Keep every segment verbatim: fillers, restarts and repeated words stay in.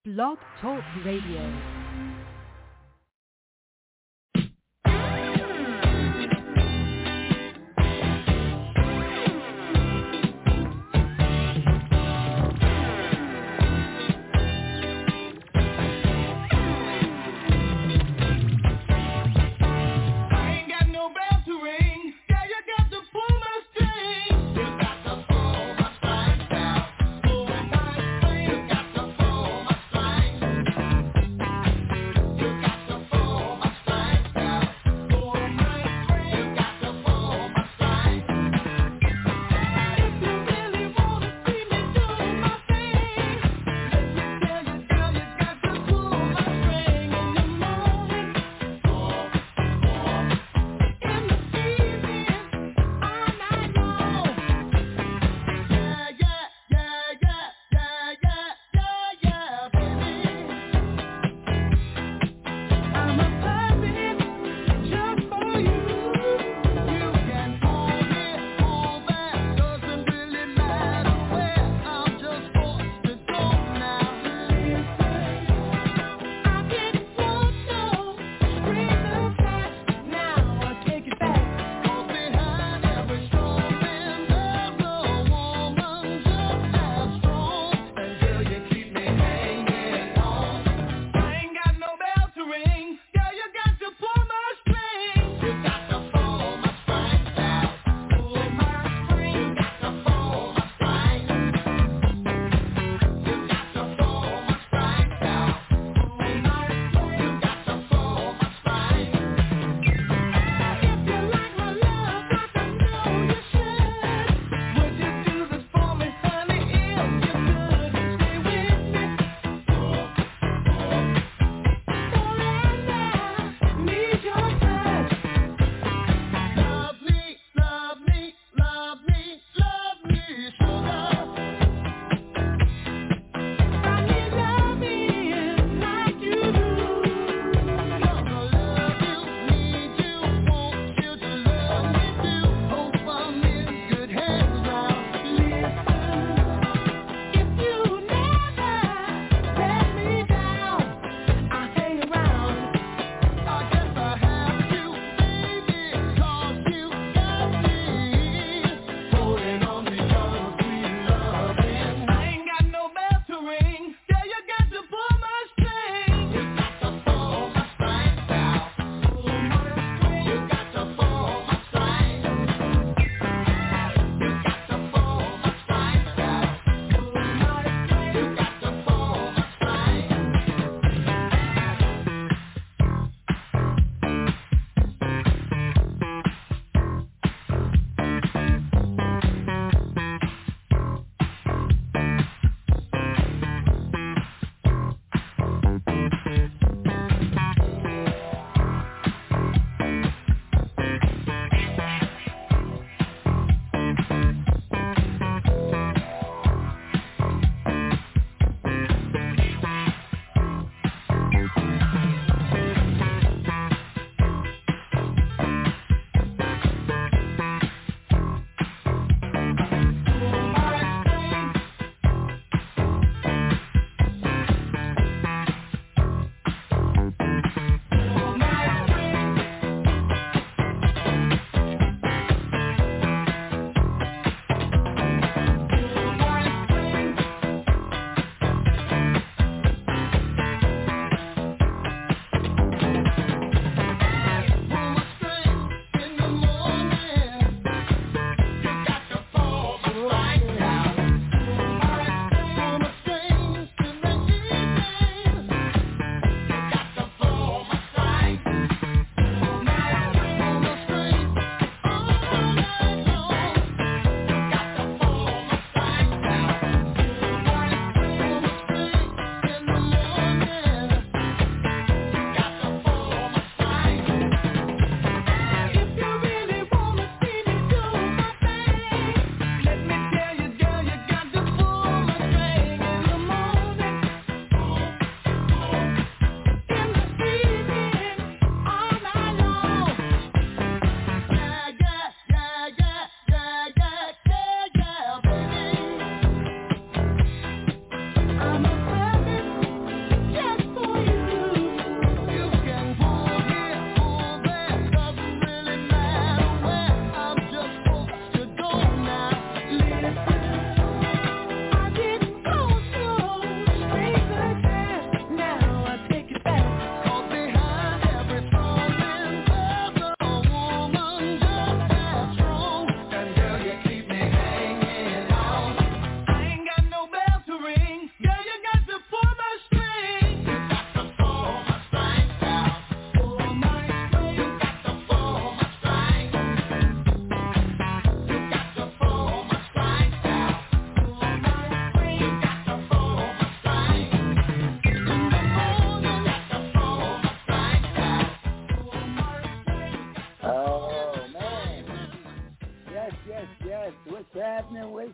Blog Talk Radio.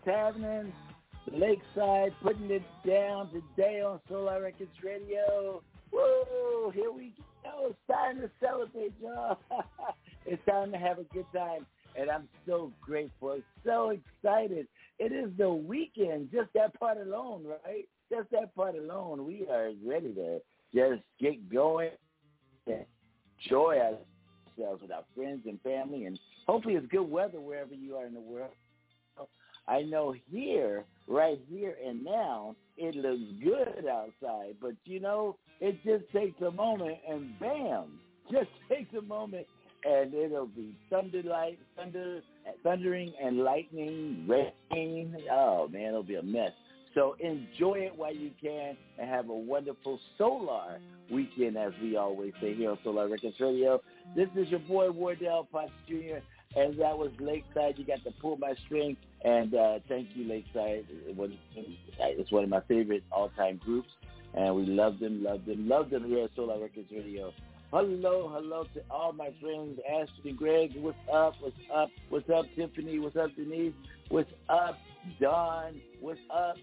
what's happening? Lakeside putting it down today on Solar Records Radio. Woo! Here we go. It's time to celebrate, y'all. It's time to have a good time, and I'm so grateful, so excited. It is the weekend, just that part alone, right? Just that part alone. We are ready to just get going and enjoy ourselves with our friends and family, and hopefully it's good weather wherever you are in the world. I know here, right here and now, it looks good outside, but you know, it just takes a moment and bam, just takes a moment and it'll be thunder light, thunder, thundering and lightning, rain. Oh man, it'll be a mess. So enjoy it while you can and have a wonderful Solar weekend, as we always say here on Solar Records Radio. This is your boy Wardell Potts Junior, and that was Lakeside. You got to pull my string, and uh, thank you, Lakeside. It was, it's one of my favorite all-time groups, and we love them, love them, love them here at Solar Records Radio. Hello, hello to all my friends, Ashton and Greg. What's up? What's up? What's up, Tiffany? What's up, Denise? What's up, Don? What's up,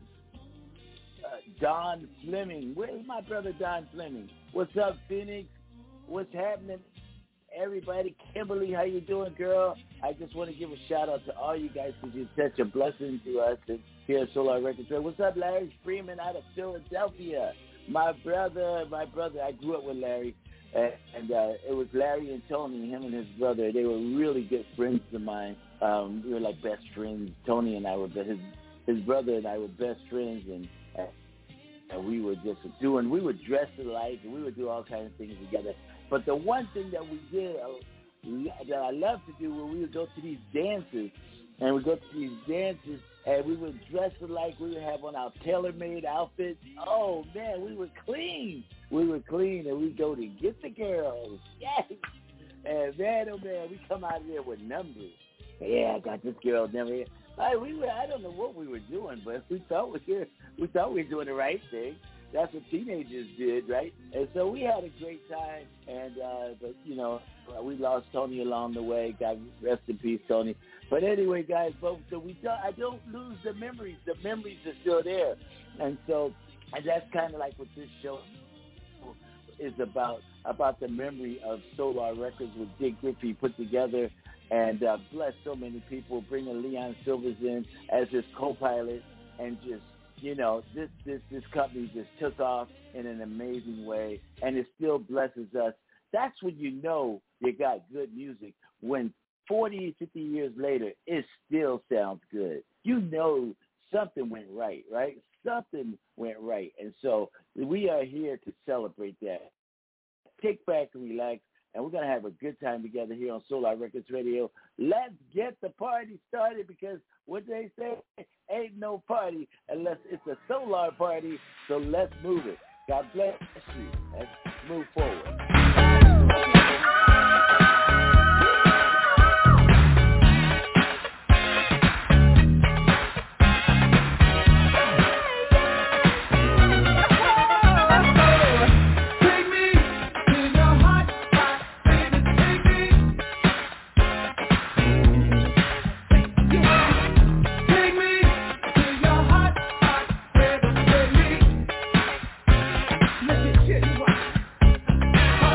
uh, Don Fleming? Where's my brother Don Fleming? What's up, Phoenix? What's happening? Everybody, Kimberly, how you doing, girl? I just want to give a shout out to all you guys because you're such a blessing to us here at Solar Records. What's up, Larry Freeman out of Philadelphia? My brother, my brother, I grew up with Larry, and, and uh, it was Larry and Tony, him and his brother. They were really good friends of mine. Um, we were like best friends. Tony and I were, his his brother and I were best friends, and and we were just doing, we would dress alike, and we would do all kinds of things together. But the one thing that we did uh, that I love to do when we would go to these dances, and we go to these dances, and we would dress alike. We would have on our tailor-made outfits. Oh, man, we were clean. We were clean, and we'd go to get the girls. Yes. And, man, oh, man, we come out of there with numbers. Yeah, I got this girl number. I, we were, I don't know what we were doing, but we thought we were, we thought we were doing the right thing. That's what teenagers did, right? And so we had a great time, and uh, but you know, we lost Tony along the way. God rest in peace, Tony. But anyway, guys, but so we don't, I don't lose the memories. The memories are still there, and so and that's kind of like what this show is about, about the memory of Solar Records with Dick Griffey put together, and uh, bless so many people, bringing Leon Silvers in as his co-pilot, and just. You know, this, this this company just took off in an amazing way, and it still blesses us. That's when you know you got good music, when forty, fifty years later, it still sounds good. You know something went right, right? Something went right. And so we are here to celebrate that. Kick back and relax, and we're going to have a good time together here on Solar Records Radio. Let's get the party started, because what they say, ain't no party unless it's a Solar party, so let's move it. God bless you. Let's move forward. Let me tell you why.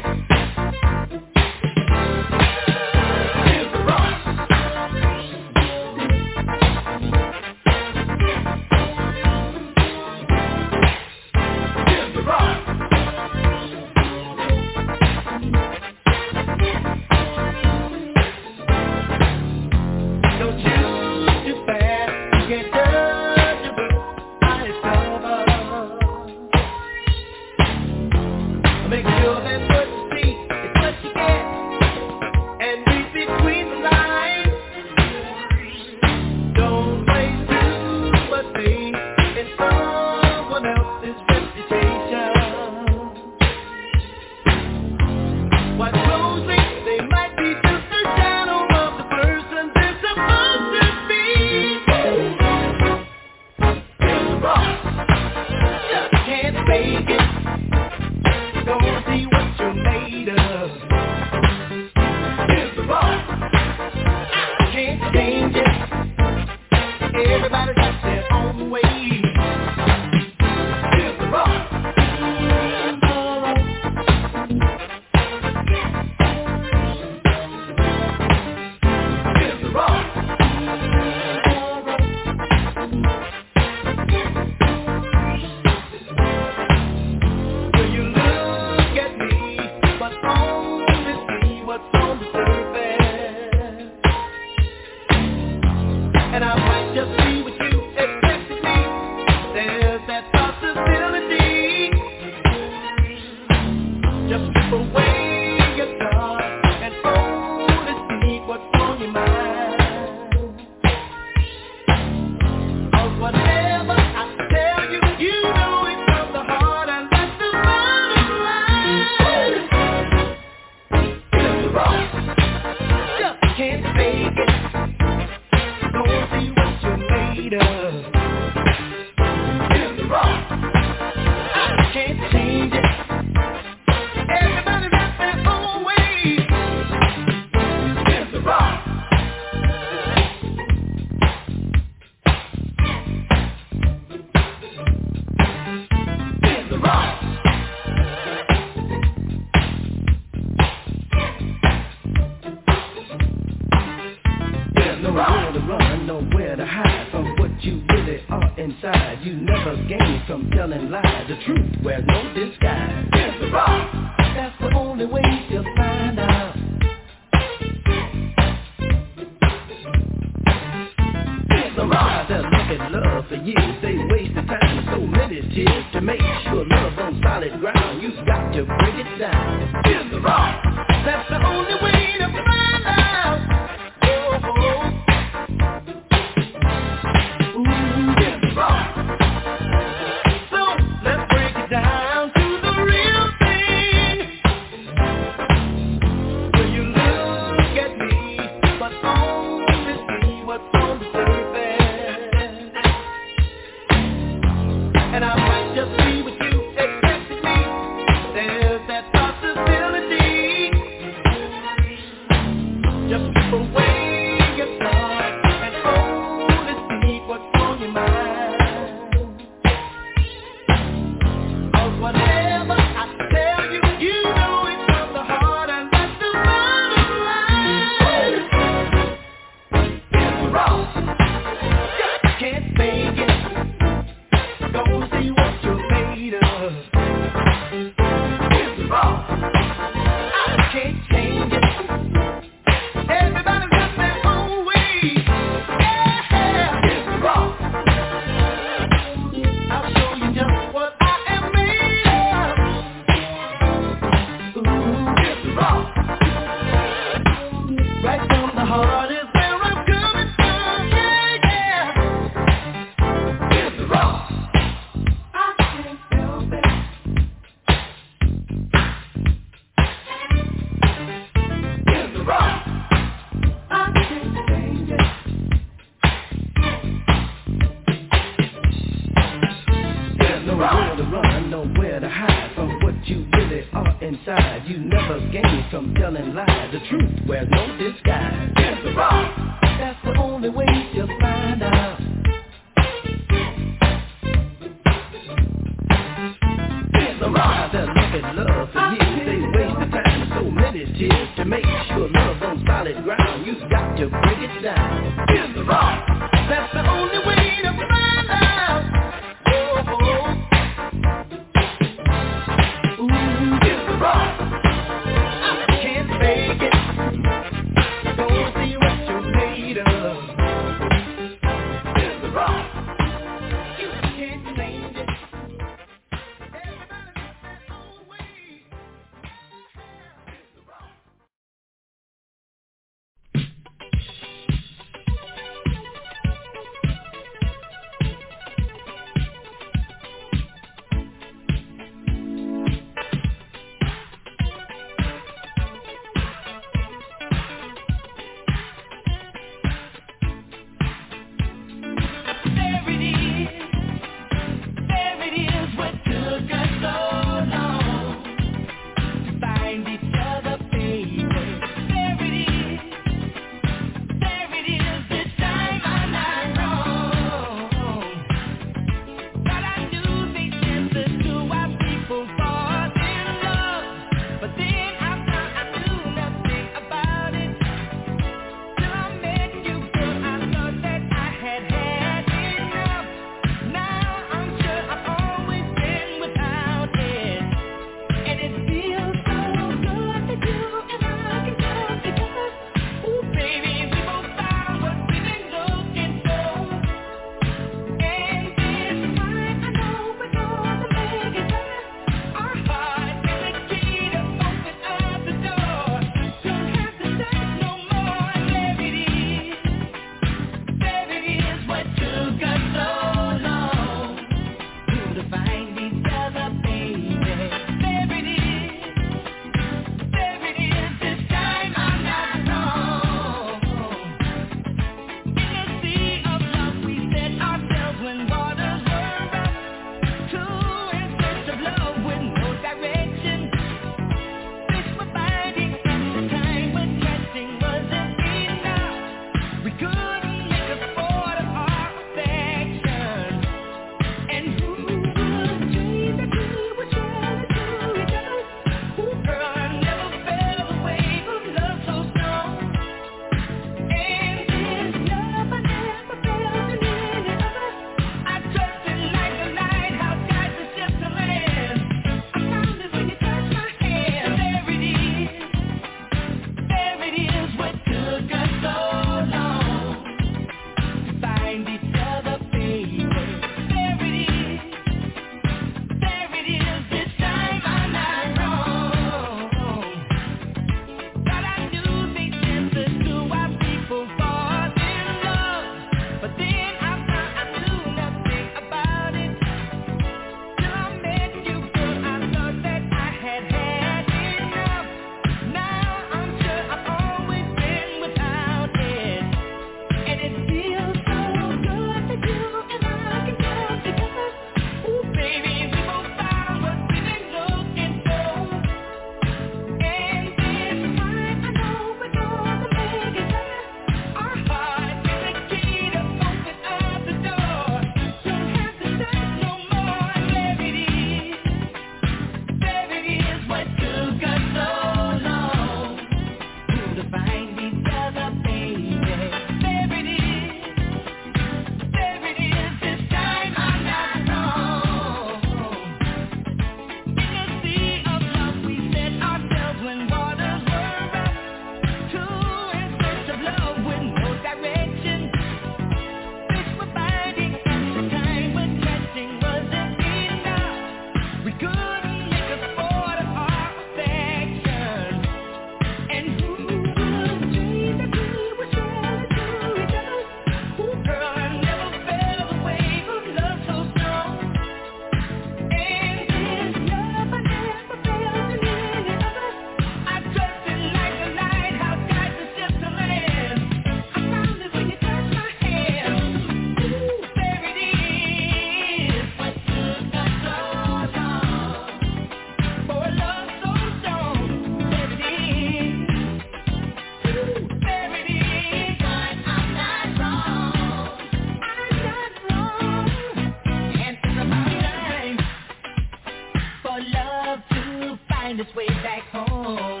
find its way back home.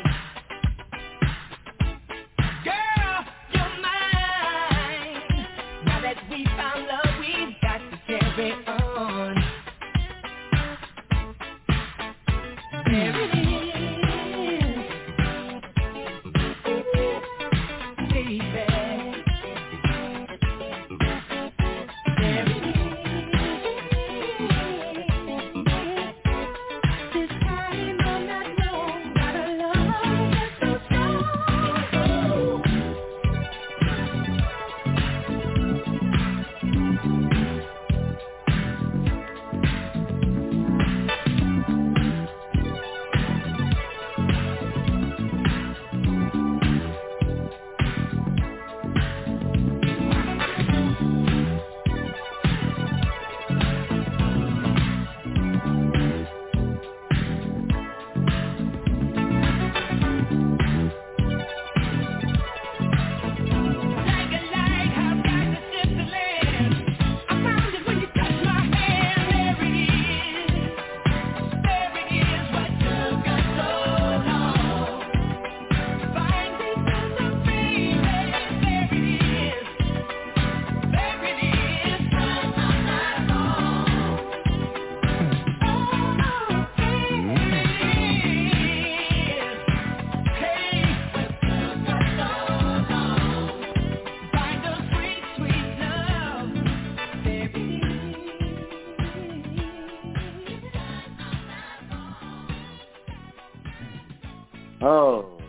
Girl, you're mine. Now that we found love, we've got to carry on. There it is. Oh,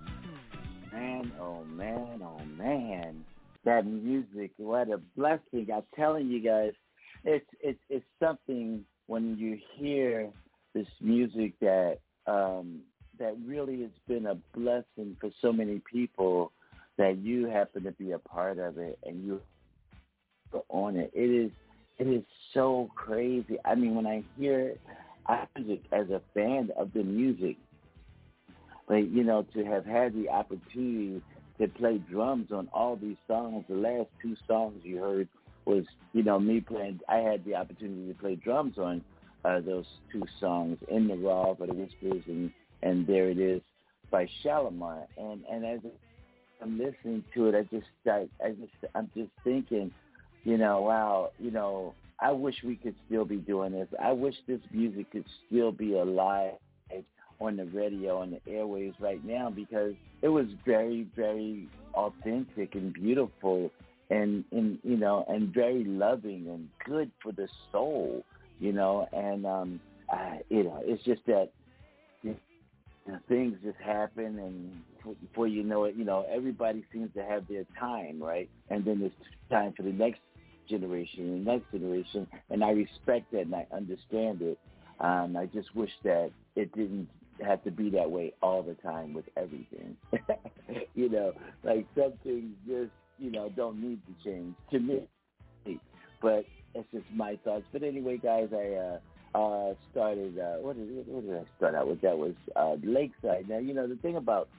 man, oh, man, oh, man. That music, what a blessing. I'm telling you guys, it's it's it's something when you hear this music that um, that really has been a blessing for so many people that you happen to be a part of it and you are on it. It is it is so crazy. I mean, when I hear it, I as a fan of the music, but, you know, to have had the opportunity to play drums on all these songs, the last two songs you heard was, you know, me playing. I had the opportunity to play drums on uh, those two songs, In the Raw by the Whispers and, and There It Is by Shalimar. And, and as I'm listening to it, I just, I, I just, I'm just thinking, you know, wow, you know, I wish we could still be doing this. I wish this music could still be alive on the radio, on the airwaves right now, because it was very, very authentic and beautiful and, and you know, and very loving and good for the soul, you know, and, um, I, you know, it's just that you know, things just happen, and before you know it, you know, everybody seems to have their time, right? And then it's time for the next generation and the next generation, and I respect that and I understand it. Um, I just wish that it didn't have to be that way all the time with everything. You know, like some things just, you know, don't need to change to me. But it's just my thoughts. But anyway, guys, I uh, uh, started, uh, what, did, what did I start out with? That was uh, Lakeside. Now, you know, the thing about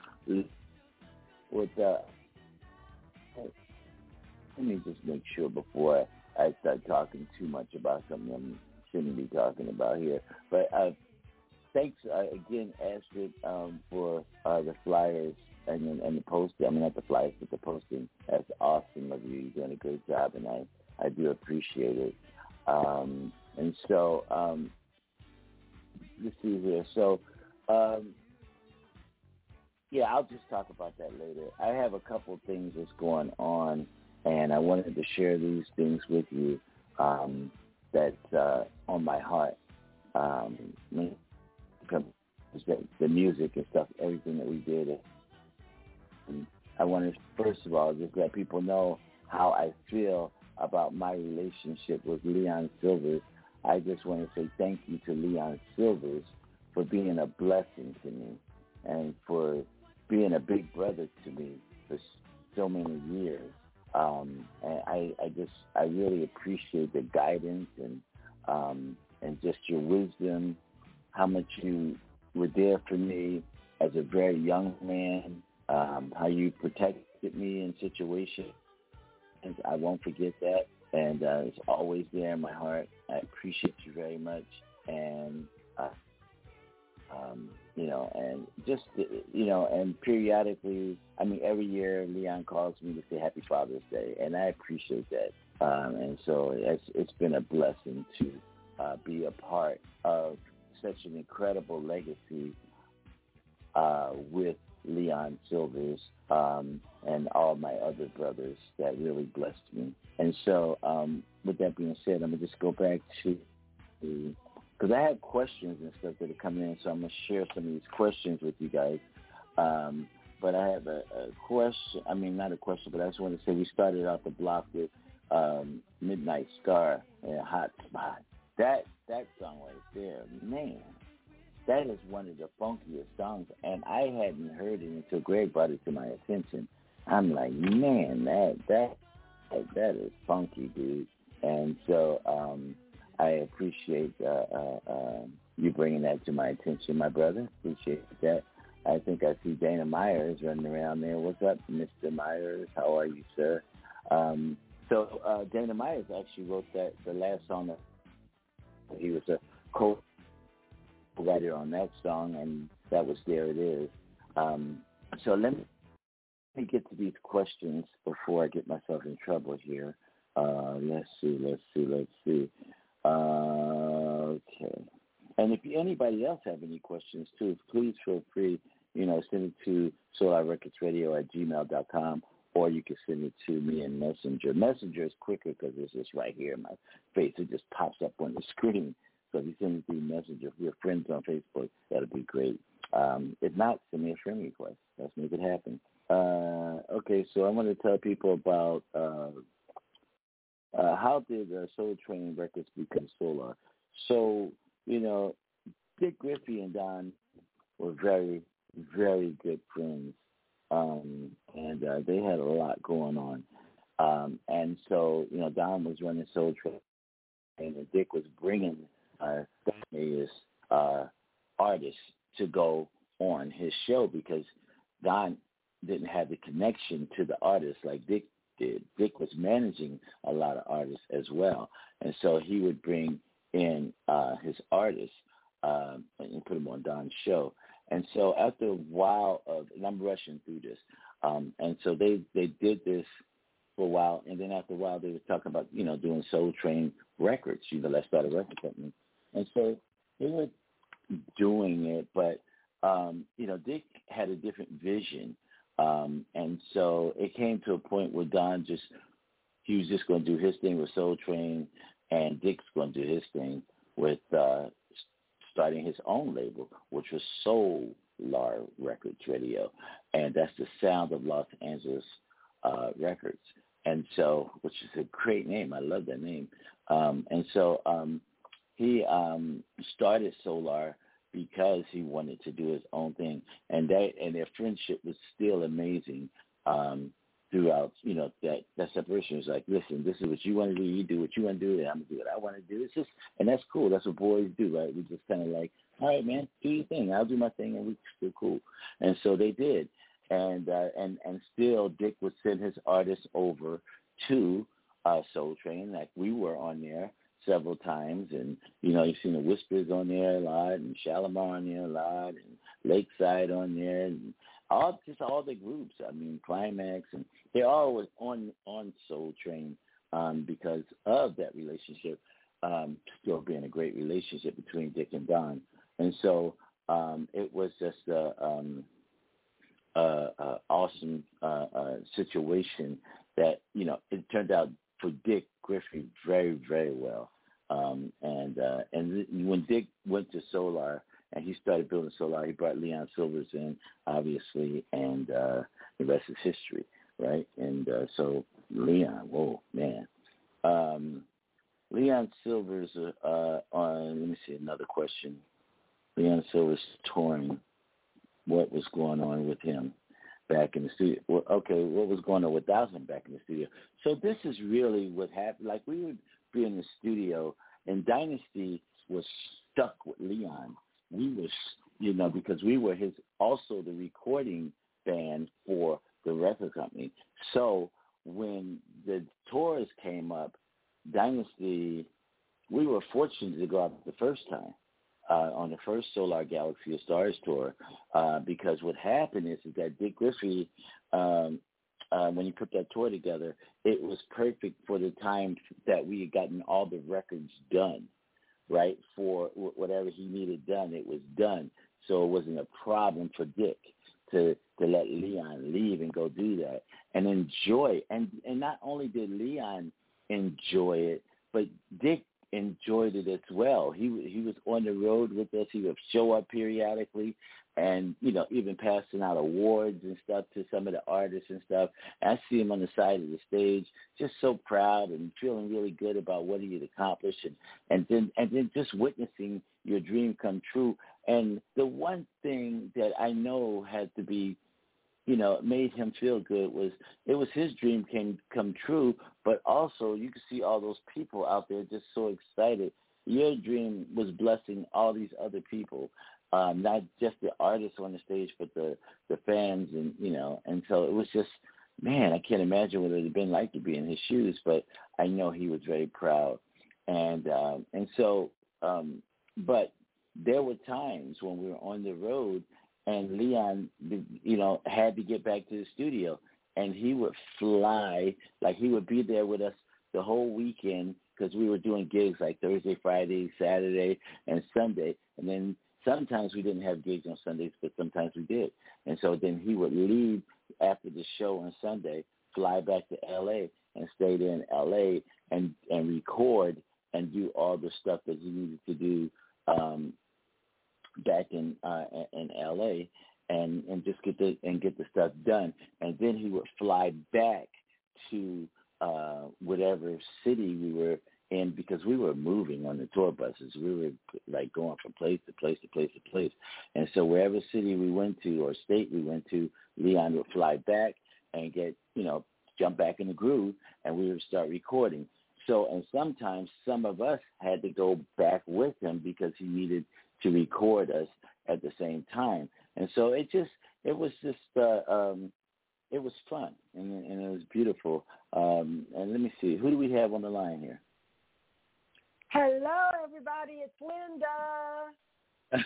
with, uh, let me just make sure before I start talking too much about something I shouldn't be talking about here. But uh, thanks uh, again, Astrid, um, for uh, the flyers and, and the posting. I mean, not the flyers, but the posting. That's awesome of you. You're doing a great job, and I, I do appreciate it. Um, and so, um, let's see here. So, um, yeah, I'll just talk about that later. I have a couple of things that's going on, and I wanted to share these things with you um, that's uh, on my heart. Um, the music and stuff, everything that we did. And I want to, first of all, just let people know how I feel about my relationship with Leon Sylvers. I just want to say thank you to Leon Sylvers for being a blessing to me and for being a big brother to me for so many years. Um, and I, I just, I really appreciate the guidance and um, and just your wisdom, how much you were there for me as a very young man, um, how you protected me in situations. I won't forget that, and uh, it's always there in my heart. I appreciate you very much, and uh, um, you know, and just, you know, and periodically, I mean, every year Leon calls me to say Happy Father's Day, and I appreciate that. Um, and so it's, it's been a blessing to uh, be a part of such an incredible legacy uh, with Leon Silvers um, and all my other brothers that really blessed me. And so um, with that being said, I'm going to just go back to the, because I have questions and stuff that are coming in, so I'm going to share some of these questions with you guys. Um, but I have a, a question, I mean, not a question, but I just want to say we started out the block with um, Midnight Star and Hot Spot. That, that song right there, man, that is one of the funkiest songs, and I hadn't heard it until Greg brought it to my attention. I'm like, man, that that that is funky, dude. And so um, I appreciate uh, uh, uh, you bringing that to my attention, my brother. Appreciate that. I think I see Dana Myers running around there. What's up, Mister Myers? How are you, sir? Um, so uh, Dana Myers actually wrote that the last song that he was a co writer on that song, and that was There It Is. Um, so let me, let me get to these questions before I get myself in trouble here. Uh, let's see, let's see, let's see. Uh, okay. And if anybody else have any questions too, please feel free, you know, send it to solar records radio at gmail dot com, or you can send it to me in Messenger. Messenger is quicker because it's just right here in my face. It just pops up on the screen. So if you send it through Messenger, if we're friends on Facebook, that'll be great. Um, if not, send me a friend request. Let's make it happen. Uh, okay, so I want to tell people about uh, uh, how did uh, Soul Train Records become Solar. So, you know, Dick Griffey and Don were very, very good friends, um, and uh, they had a lot going on. Um, and so, you know, Don was running Soul Train, and Dick was bringing uh, his uh, artists to go on his show because Don didn't have the connection to the artists like Dick did. Dick was managing a lot of artists as well, and so he would bring in uh, his artists uh, and put them on Don's show. And so after a while of, and I'm rushing through this, um, and so they, they did this for a while, and then after a while they were talking about, you know, doing Soul Train Records, you know, let's start a record company. And so they were doing it, but, um, you know, Dick had a different vision. Um, and so it came to a point where Don just, he was just going to do his thing with Soul Train, and Dick's going to do his thing with uh, starting his own label, which was Solar Records Radio. And that's the sound of Los Angeles uh, Records. And so, which is a great name. I love that name. Um, and so um, he um, started Solar because he wanted to do his own thing, and that and their friendship was still amazing um, throughout. You know, that that separation was like, listen, this is what you want to do. You do what you want to do, and I'm gonna do what I want to do. It's just, and that's cool. That's what boys do, right? We just kind of like, all right, man, do your thing. I'll do my thing, and we're still cool. And so they did. And uh, and and still, Dick would send his artists over to uh, Soul Train, like we were on there several times. And you know, you've seen the Whispers on there a lot, and Shalimar on there a lot, and Lakeside on there, and all just all the groups. I mean, Climax, and they're always on on Soul Train um, because of that relationship um, still being a great relationship between Dick and Don. And so um, it was just a um, Uh, uh, awesome uh, uh, situation that, you know, it turned out for Dick Griffey very, very well. Um, and uh, and th- when Dick went to Solar and he started building Solar, he brought Leon Silvers in, obviously, and uh, the rest is history, right? And uh, so Leon, whoa, man. Um, Leon Silvers, uh, on, let me see, another question. Leon Silvers touring. What was going on with him back in the studio? Well, okay, what was going on with Dawson back in the studio? So this is really what happened. Like, we would be in the studio, and Dynasty was stuck with Leon. We was, you know, because we were his, also the recording band for the record company. So when the tours came up, Dynasty, we were fortunate to go out the first time. uh, on the first Solar Galaxy of Stars tour, uh, because what happened is, is that Dick Griffey, um, uh, when he put that tour together, it was perfect for the time that we had gotten all the records done, right? For w- whatever he needed done, it was done. So it wasn't a problem for Dick to to let Leon leave and go do that and enjoy. And and not only did Leon enjoy it, but Dick enjoyed it as well. He he was on the road with us. He would show up periodically, and you know, even passing out awards and stuff to some of the artists and stuff. And I see him on the side of the stage, just so proud and feeling really good about what he had accomplished, and and then and then just witnessing your dream come true. And the one thing that I know had to be, you know, made him feel good was it was his dream can come true, but also you could see all those people out there just so excited. Your dream was blessing all these other people, um, not just the artists on the stage, but the, the fans, and you know, and so it was just, man, I can't imagine what it would have been like to be in his shoes, but I know he was very proud. And um, and so, um, but there were times when we were on the road and Leon, you know, had to get back to the studio, and he would fly, like he would be there with us the whole weekend because we were doing gigs like Thursday, Friday, Saturday, and Sunday. And then sometimes we didn't have gigs on Sundays, but sometimes we did. And so then he would leave after the show on Sunday, fly back to L A and stay there in L A and, and record and do all the stuff that he needed to do um, back in uh, in L A and, and just get the and get the stuff done. And then he would fly back to uh, whatever city we were in, because we were moving on the tour buses. We were like going from place to place to place to place. And so wherever city we went to or state we went to, Leon would fly back and get, you know, jump back in the groove, and we would start recording. So, and sometimes some of us had to go back with him because he needed to record us at the same time. And so it just, it was just, uh, um, it was fun, and, and it was beautiful. Um, and let me see, who do we have on the line here? Hello, everybody. It's Linda.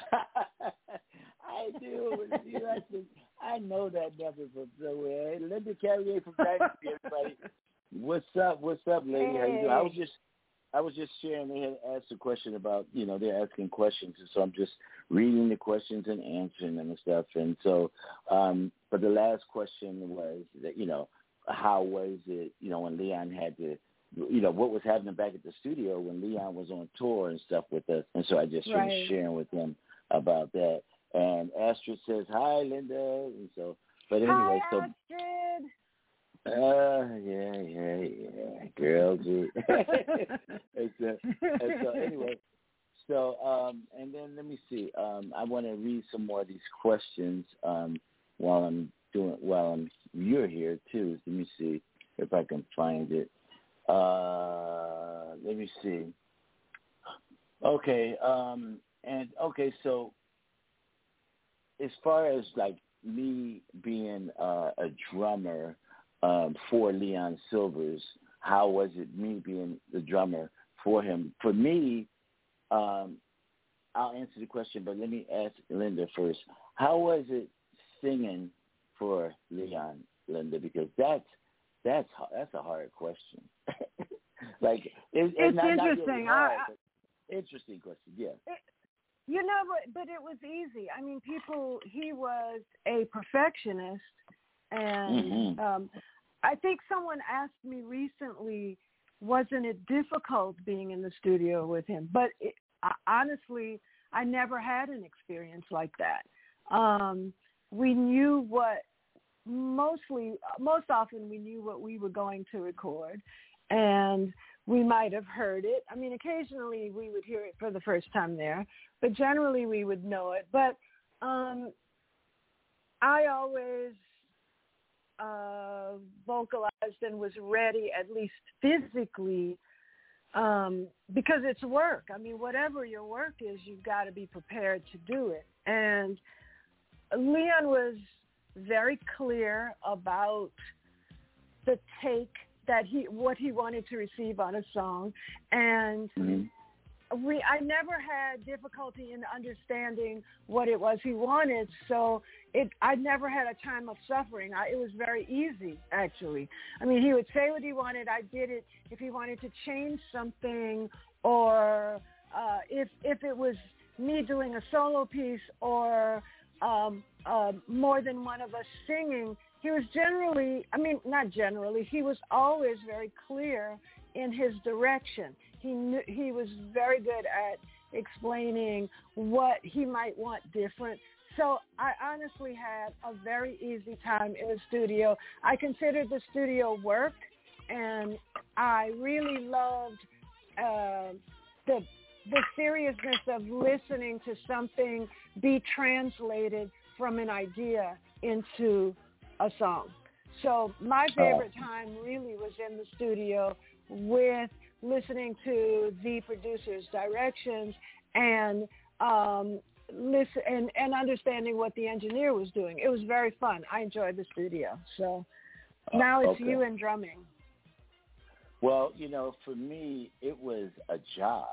I do. You know, I know that number from somewhere. Linda Carrier from Dynasty, everybody. What's up? What's up, lady? Hey. How you doing? I was just, I was just sharing. They had asked a question about, you know, they're asking questions, and so I'm just reading the questions and answering them and stuff. And so, um, but the last question was that, you know, how was it, you know, when Leon had to, you know, what was happening back at the studio when Leon was on tour and stuff with us. And so I just right. finished sharing with them about that. And Astrid says, hi, Linda. And so, but anyway, hi, so. Astrid. Uh, yeah, yeah, yeah, girl, gee. and, so, and so anyway, so, um, and then let me see. Um, I want to read some more of these questions um, while I'm doing, while I'm, you're here too. Let me see if I can find it. Uh, let me see. Okay, um, and okay, so as far as like me being uh, a drummer um, for Leon Sylvers, how was it me being the drummer for him? For me, um, I'll answer the question, but let me ask Linda first. How was it singing for Leon, Linda? Because that's that's that's a hard question. like it, it's it's not, interesting. not really hard, I, but interesting question. Yeah. It, you know, but, but it was easy. I mean, people. He was a perfectionist, and Mm-hmm. um, I think someone asked me recently, wasn't it difficult being in the studio with him? But it, I, honestly, I never had an experience like that. Um, we knew what mostly, most often we knew what we were going to record, and we might have heard it. I mean, occasionally we would hear it for the first time there, but generally we would know it. But um, I always uh, vocalized and was ready, at least physically, um, because it's work. I mean, whatever your work is, you've got to be prepared to do it. And Leon was very clear about the take that he, what he wanted to receive on a song. And mm-hmm. we I never had difficulty in understanding what it was he wanted, so it I never had a time of suffering. I, it was very easy, actually. I mean, he would say what he wanted. I did it. If he wanted to change something, or uh, if if it was me doing a solo piece, or um, uh, more than one of us singing, he was generally, I mean, not generally, he was always very clear in his direction. He knew, he was very good at explaining what he might want different. So I honestly had a very easy time in the studio. I considered the studio work, and I really loved uh, the the seriousness of listening to something be translated from an idea into a song. So my favorite time really was in the studio with listening to the producer's directions and um, listen and, and understanding what the engineer was doing. It was very fun. I enjoyed the studio. So now it's okay. you and drumming. Well, you know, for me, it was a job,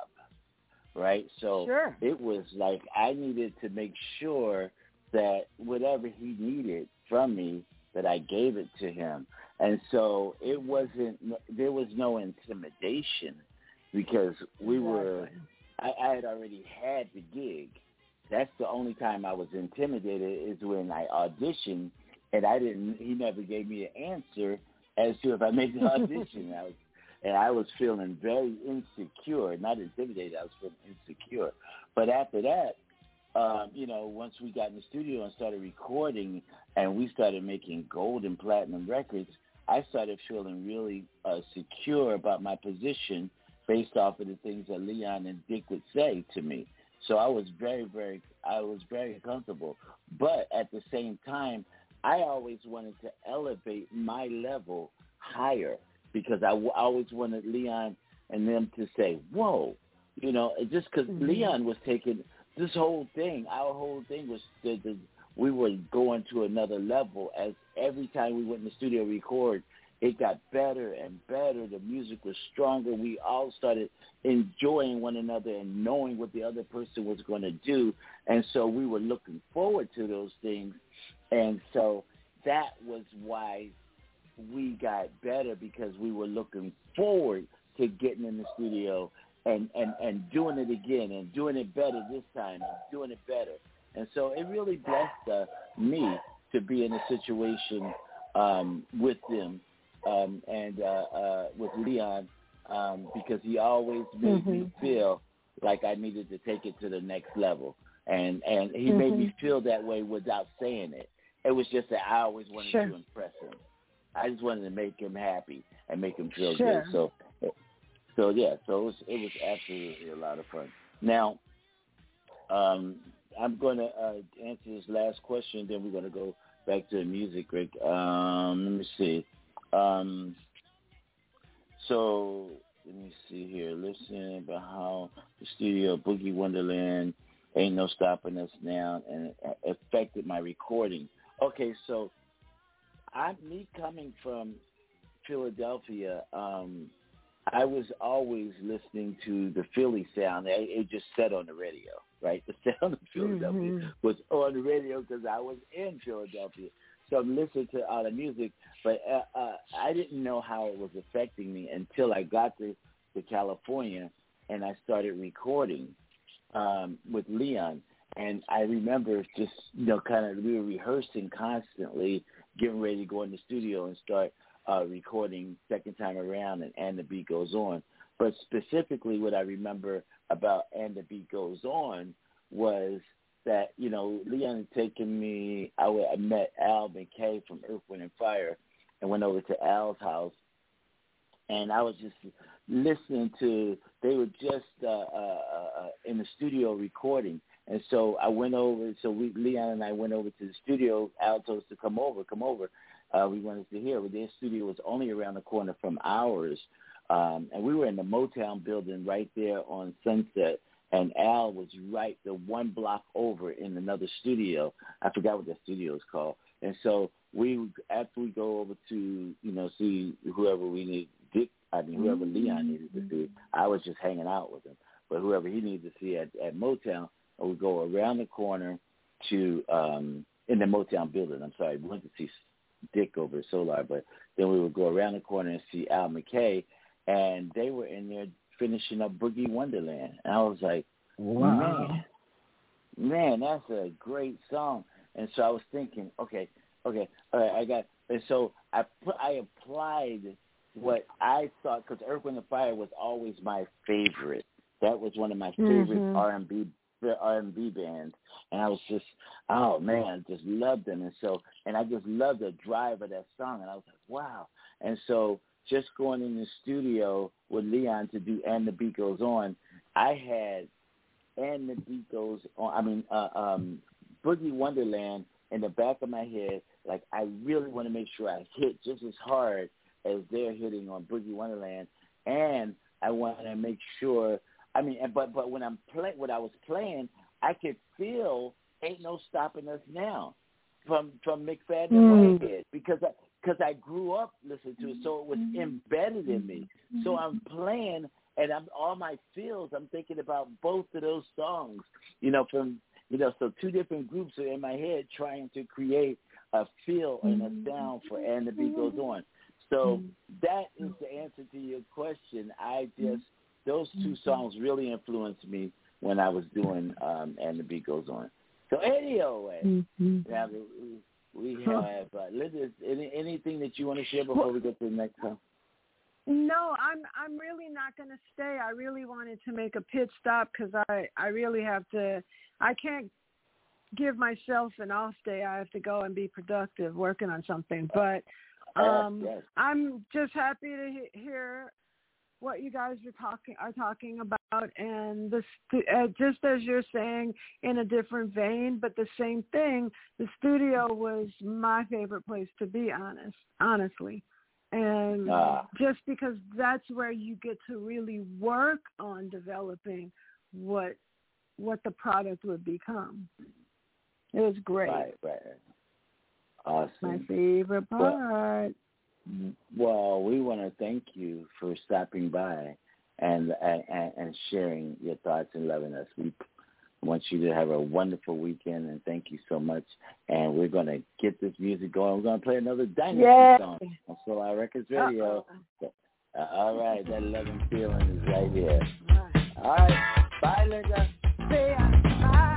right? So sure. It was like I needed to make sure that whatever he needed from me, that I gave it to him. And so it wasn't, there was no intimidation because we exactly. were, I, I had already had the gig. That's the only time I was intimidated is when I auditioned and I didn't, he never gave me an answer as to if I made the audition. I was, and I was feeling very insecure, not intimidated, I was feeling insecure. But after that, Um, you know, once we got in the studio and started recording and we started making gold and platinum records, I started feeling really uh, secure about my position based off of the things that Leon and Dick would say to me. So I was very, very, I was very comfortable. But at the same time, I always wanted to elevate my level higher because I w- always wanted Leon and them to say, whoa, you know, just because mm-hmm. Leon was taking this whole thing, our whole thing was that we were going to another level as every time we went in the studio to record, it got better and better. The music was stronger. We all started enjoying one another and knowing what the other person was going to do. And so we were looking forward to those things. And so that was why we got better because we were looking forward to getting in the studio And, and, and doing it again and doing it better this time and doing it better. And so it really blessed uh, me to be in a situation um, with them um, and uh, uh, with Leon um, because he always made mm-hmm. me feel like I needed to take it to the next level. And, and he mm-hmm. made me feel that way without saying it. It was just that I always wanted sure. to impress him. I just wanted to make him happy and make him feel sure. good. So So, yeah, so it was, it was absolutely a lot of fun. Now, um, I'm going to uh, answer this last question, then we're going to go back to the music, Rick. Um, let me see. Um, so, let me see here. Listen about how the studio Boogie Wonderland Ain't No Stopping Us Now and it affected my recording. Okay, so I'm me coming from Philadelphia, um, I was always listening to the Philly sound. It, it just set on the radio, right? The sound of Philadelphia mm-hmm. was on the radio because I was in Philadelphia. So I'm listening to all the music, but uh, uh, I didn't know how it was affecting me until I got to, to California and I started recording um, with Leon. And I remember just, you know, kind of we were rehearsing constantly, getting ready to go in the studio and start Uh, recording second time around and And the Beat Goes On. But specifically what I remember about And the Beat Goes On was that, you know, Leon had taken me, I, I met Al McKay from Earth, Wind and Fire and went over to Al's house. And I was just listening to, they were just uh, uh, uh, in the studio recording. And so I went over, so we, Leon and I went over to the studio. Al told us to come over, come over. Uh, we wanted to hear. Well, their studio was only around the corner from ours, um, and we were in the Motown building right there on Sunset, and Al was right the one block over in another studio. I forgot what that studio is called. And so we, after we go over to, you know, see whoever we need, Dick, I mean, whoever Leon needed to see, I was just hanging out with him. but whoever he needed to see at, at Motown, I would go around the corner to um, in the Motown building. I'm sorry, we went to see Dick over at Solar, but then we would go around the corner and see Al McKay, and they were in there finishing up Boogie Wonderland. And I was like, wow. man, man, that's a great song. And so I was thinking, okay, okay, all right, I got, and so I put, I applied what I thought, because Earth, Wind and Fire was always my favorite. That was one of my favorite mm-hmm. R and B R and B bands, and I was just, oh man, I just loved them. And so, and I just loved the drive of that song, and I was like, wow. And so, just going in the studio with Leon to do "And the Beat Goes On," I had "And the Beat Goes On." I mean, uh, um, Boogie Wonderland in the back of my head. Like, I really want to make sure I hit just as hard as they're hitting on Boogie Wonderland, and I want to make sure. I mean, but but when I'm play, when I was playing, I could feel "Ain't No Stopping Us Now" from from McFadden and Whitehead, because I, because I grew up listening to it, so it was embedded in me. So I'm playing, and I'm all my feels. I'm thinking about both of those songs, you know, from you know, so two different groups are in my head trying to create a feel and a sound for "And the Beat Goes On." So that is the answer to your question. I just Those two songs really influenced me when I was doing um, "And the Beat Goes On." So anyway, mm-hmm. now we, we have uh, Linda. Any, anything that you want to share before well, we get to the next song? No, I'm I'm really not going to stay. I really wanted to make a pit stop because I, I really have to. I can't give myself an off day. I have to go and be productive working on something. But um, yes, yes. I'm just happy to he- hear what you guys are talking are talking about, and the uh, just as you're saying, in a different vein, but the same thing. The studio was my favorite place to be, honest, honestly, and ah. just because that's where you get to really work on developing what what the product would become. It was great. Right, right. Awesome. My favorite part. Well, Well, we want to thank you for stopping by and, and and sharing your thoughts and loving us. We want you to have a wonderful weekend, and thank you so much. And we're going to get this music going. We're going to play another Dynasty yeah. song on Solar Records Radio. Uh-oh. All right, that Love and Feeling is right here. All right, bye, Linda. See ya. Bye.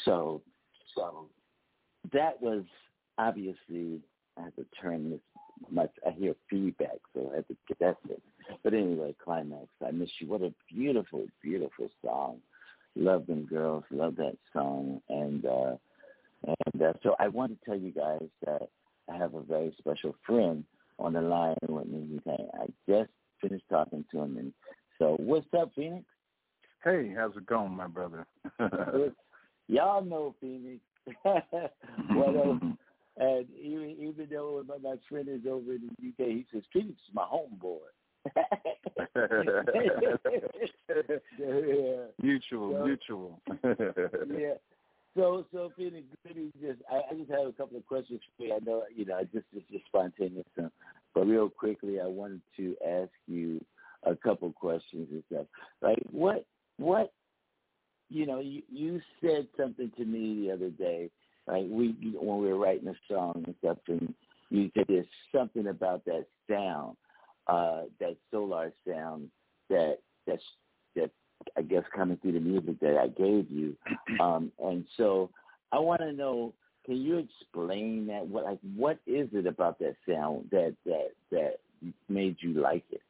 So, so that was obviously, I have to turn this much, I hear feedback, so I have to get that fixed. But anyway, Climax, I Miss You. What a beautiful, beautiful song. Love Them Girls, love that song. And, uh, and uh, so I want to tell you guys that I have a very special friend on the line with me. I just finished talking to him. And so what's up, Phoenix? Hey, how's it going, my brother? Y'all know Phoenix. What else? And even, even though my friend is over in the U K, he says, Phoenix is my homeboy. Yeah. Mutual, so, mutual. Yeah. So, so Phoenix, let me just, I, I just have a couple of questions for you. I know, you know, just it's just spontaneous, so, but real quickly, I wanted to ask you a couple of questions and stuff. Like, what, what, you know, you, you said something to me the other day, like we when we were writing a song and stuff, and you said there's something about that sound, uh, that Solar sound that that's that I guess coming through the music that I gave you, um, and so I want to know, can you explain that? What like what is it about that sound that that that made you like it?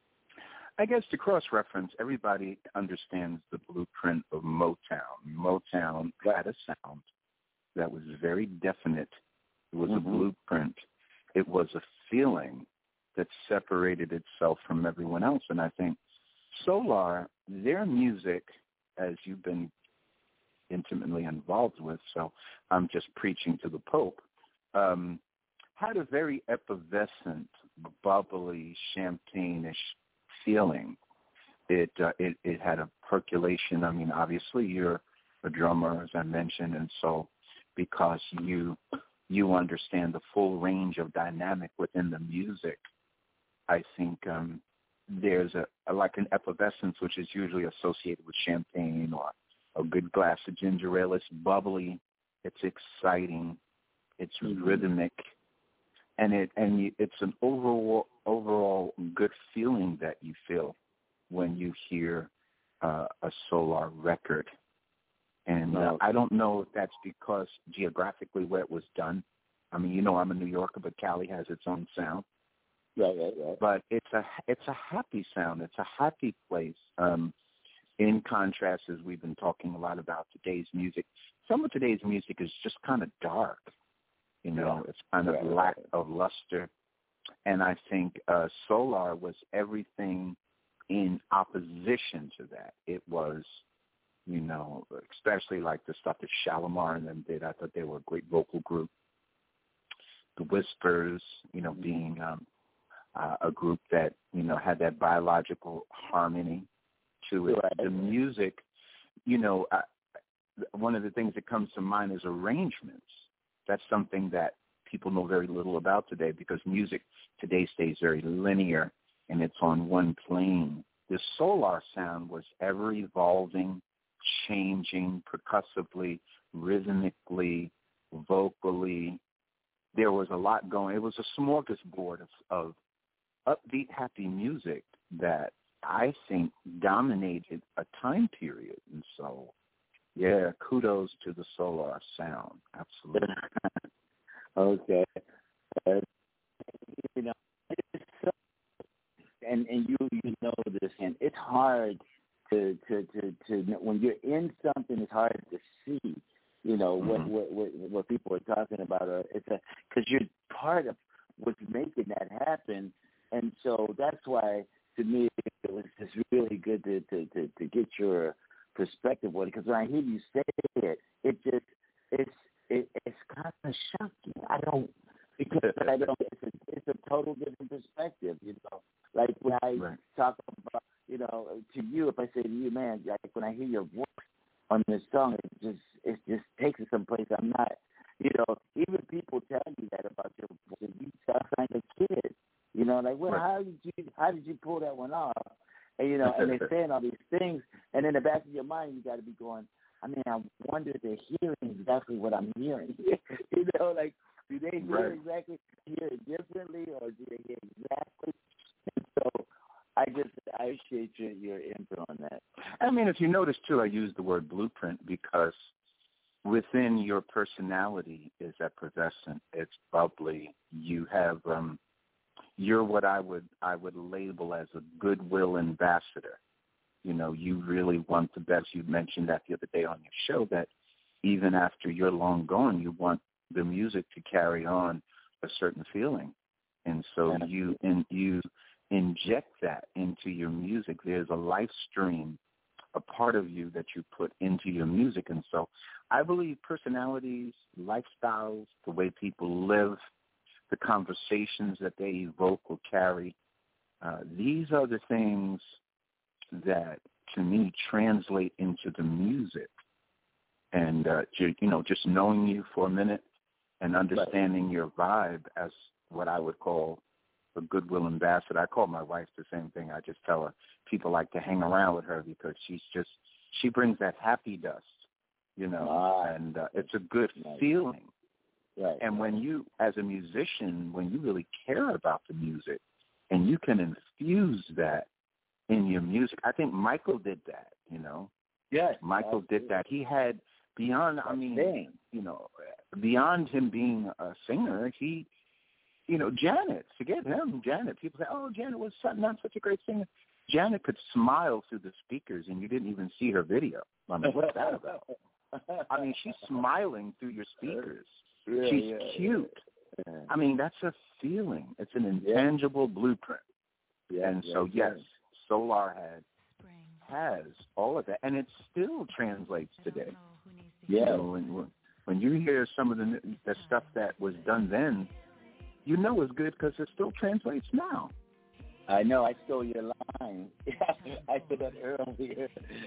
I guess to cross-reference, everybody understands the blueprint of Motown. Motown had a sound that was very definite. It was mm-hmm. a blueprint. It was a feeling that separated itself from everyone else. And I think Solar, their music, as you've been intimately involved with, so I'm just preaching to the Pope, um, had a very effervescent, bubbly, champagne-ish feeling. It, uh, it it had a percolation. I mean, obviously you're a drummer, as I mentioned, and so because you you understand the full range of dynamic within the music, I think um, there's a, a like an effervescence which is usually associated with champagne or a good glass of ginger ale. It's bubbly, it's exciting, it's mm-hmm. rhythmic. And it and you, it's an overall overall good feeling that you feel when you hear uh, a Solar record. And uh, I don't know if that's because geographically where it was done. I mean, you know, I'm a New Yorker, but Cali has its own sound. Right, right, right. But it's a it's a happy sound. It's a happy place. Um, in contrast, as we've been talking a lot about today's music, some of today's music is just kind of dark. You know, yeah. It's kind of right, lack right. of luster. And I think uh, Solar was everything in opposition to that. It was, you know, especially like the stuff that Shalimar and them did. I thought they were a great vocal group. The Whispers, you know, being um, uh, a group that, you know, had that biological harmony to it. Right. The music, you know, I, one of the things that comes to mind is arrangements. That's something that people know very little about today because music today stays very linear and it's on one plane. The Solar sound was ever evolving, changing percussively, rhythmically, vocally. There was a lot going. It was a smorgasbord of, of upbeat, happy music that I think dominated a time period. And so, yeah, kudos to the Solar sound. Absolutely. Okay. Uh, you know, it's so, and and you you know this, and it's hard to to to, to when you're in something, it's hard to see. You know what mm-hmm. what, what what people are talking about. Uh, it's a because you're part of what's making that happen, and so that's why to me it was just really good to to to, to get your perspective on it. Because when I hear you say it, it just it's it, it's kind of shocking. I don't because I don't. It's a it's a total different perspective. You know, like when I right. talk about you know to you, if I say to you, man, like when I hear your voice on this song, it just it just takes it someplace I'm not. You know, even people tell you that about your voice. You sound like a kid. You know, like well, right. how did you how did you pull that one off? And you know, and they're saying all these things, and in the back of your mind, you got to be going. I mean, I wonder if they're hearing exactly what I'm hearing. You know, like do they hear right. exactly hear it differently, or do they hear exactly? And so, I just I appreciate your your input on that. I mean, if you notice too, I use the word blueprint because within your personality is effervescent. It's bubbly. You have um, you're what I would I would label as a goodwill ambassador. You know, you really want the best. You mentioned that the other day on your show, that even after you're long gone, you want the music to carry on a certain feeling, and so yeah. you and you inject that into your music. There's a life stream, a part of you that you put into your music, and so I believe personalities, lifestyles, the way people live, the conversations that they evoke or carry, uh, these are the things that, to me, translate into the music. And, uh, you, you know, just knowing you for a minute and understanding right. your vibe as what I would call a goodwill ambassador. I call my wife the same thing. I just tell her people like to hang around with her because she's just, she brings that happy dust, you know, ah, and uh, it's a good nice. feeling. Right. And when you, as a musician, when you really care about the music and you can infuse that in your music, I think Michael did that, you know. Yes. Michael did that. He had, beyond, I mean, you know, beyond him being a singer, he, you know, Janet, forget him, Janet. People say, oh, Janet was not such a great singer. Janet could smile through the speakers and you didn't even see her video. I mean, what's that about? I mean, she's smiling through your speakers. Yeah, she's yeah, cute. Yeah. I mean, that's a feeling. It's an intangible yeah. blueprint. Yeah, and so, yeah, yes, Solar had has all of that, and it still translates today. Yeah. You know, when, when you hear some of the, the stuff that was done then, you know it's good because it still translates now. I know. I stole your line. I said that earlier.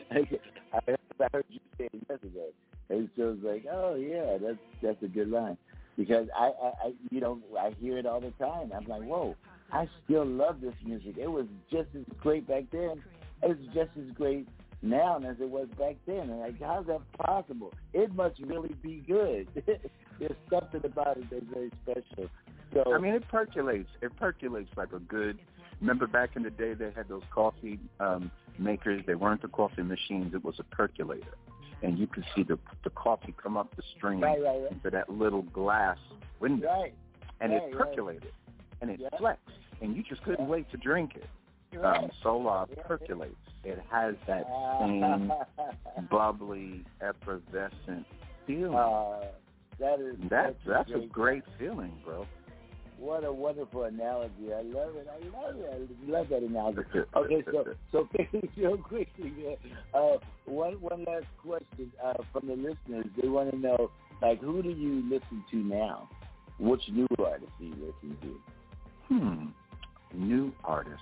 I heard you say it yesterday. And so it was like, oh, yeah, that's that's a good line. Because, I, I, I, you know, I hear it all the time. I'm like, whoa, I still love this music. It was just as great back then. It's just as great now as it was back then. And like, how's that possible? It must really be good. There's something about it that's very special. So I mean, it percolates. It percolates like a good. Remember back in the day, they had those coffee um, makers. They weren't the coffee machines. It was a percolator, and you could see the the coffee come up the stream right, right, right. into that little glass window, right, and right, it percolated, right. and it yeah. flexed, and you just couldn't yeah. wait to drink it. Right. Um, Solar percolates. It has that same bubbly, effervescent feeling. Uh, that is that, that's, that's a great, a great feeling, bro. What a wonderful analogy. I love it. I love it. I love that analogy. Okay, so so real quickly, uh, one one last question uh, from the listeners. They want to know, like, who do you listen to now? Which new artists do you listen to? Hmm, new artists.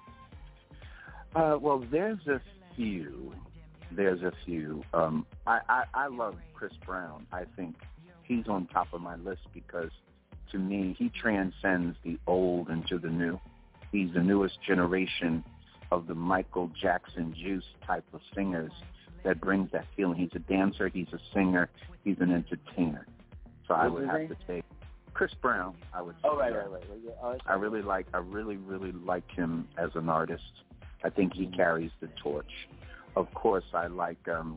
Uh, well, there's a few. There's a few. Um, I, I, I love Chris Brown. I think he's on top of my list because, to me, he transcends the old into the new. He's the newest generation of the Michael Jackson juice type of singers that brings that feeling. He's a dancer. He's a singer. He's an entertainer. So I would have to say Chris Brown. I would say. Oh, right, right, right. right. Yeah. Oh, I really like. I really, really like him as an artist. I think he carries the torch. Of course, I like um,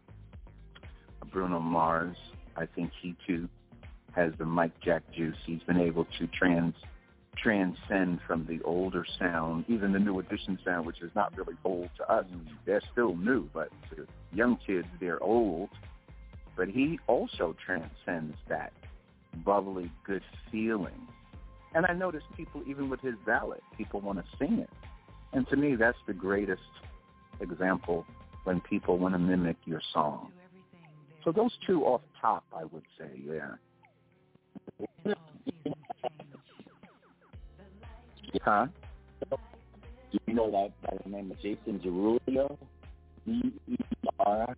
Bruno Mars. I think he, too, has the Mike Jack juice. He's been able to trans transcend from the older sound, even the New Edition sound, which is not really old to us. They're still new, but to young kids, they're old. But he also transcends that bubbly, good feeling. And I notice people, even with his ballad, people want to sing it. And to me, that's the greatest example when people want to mimic your song. So those two off top, I would say, yeah. Huh? Do you know that by the name of Jason Derulo? D E R.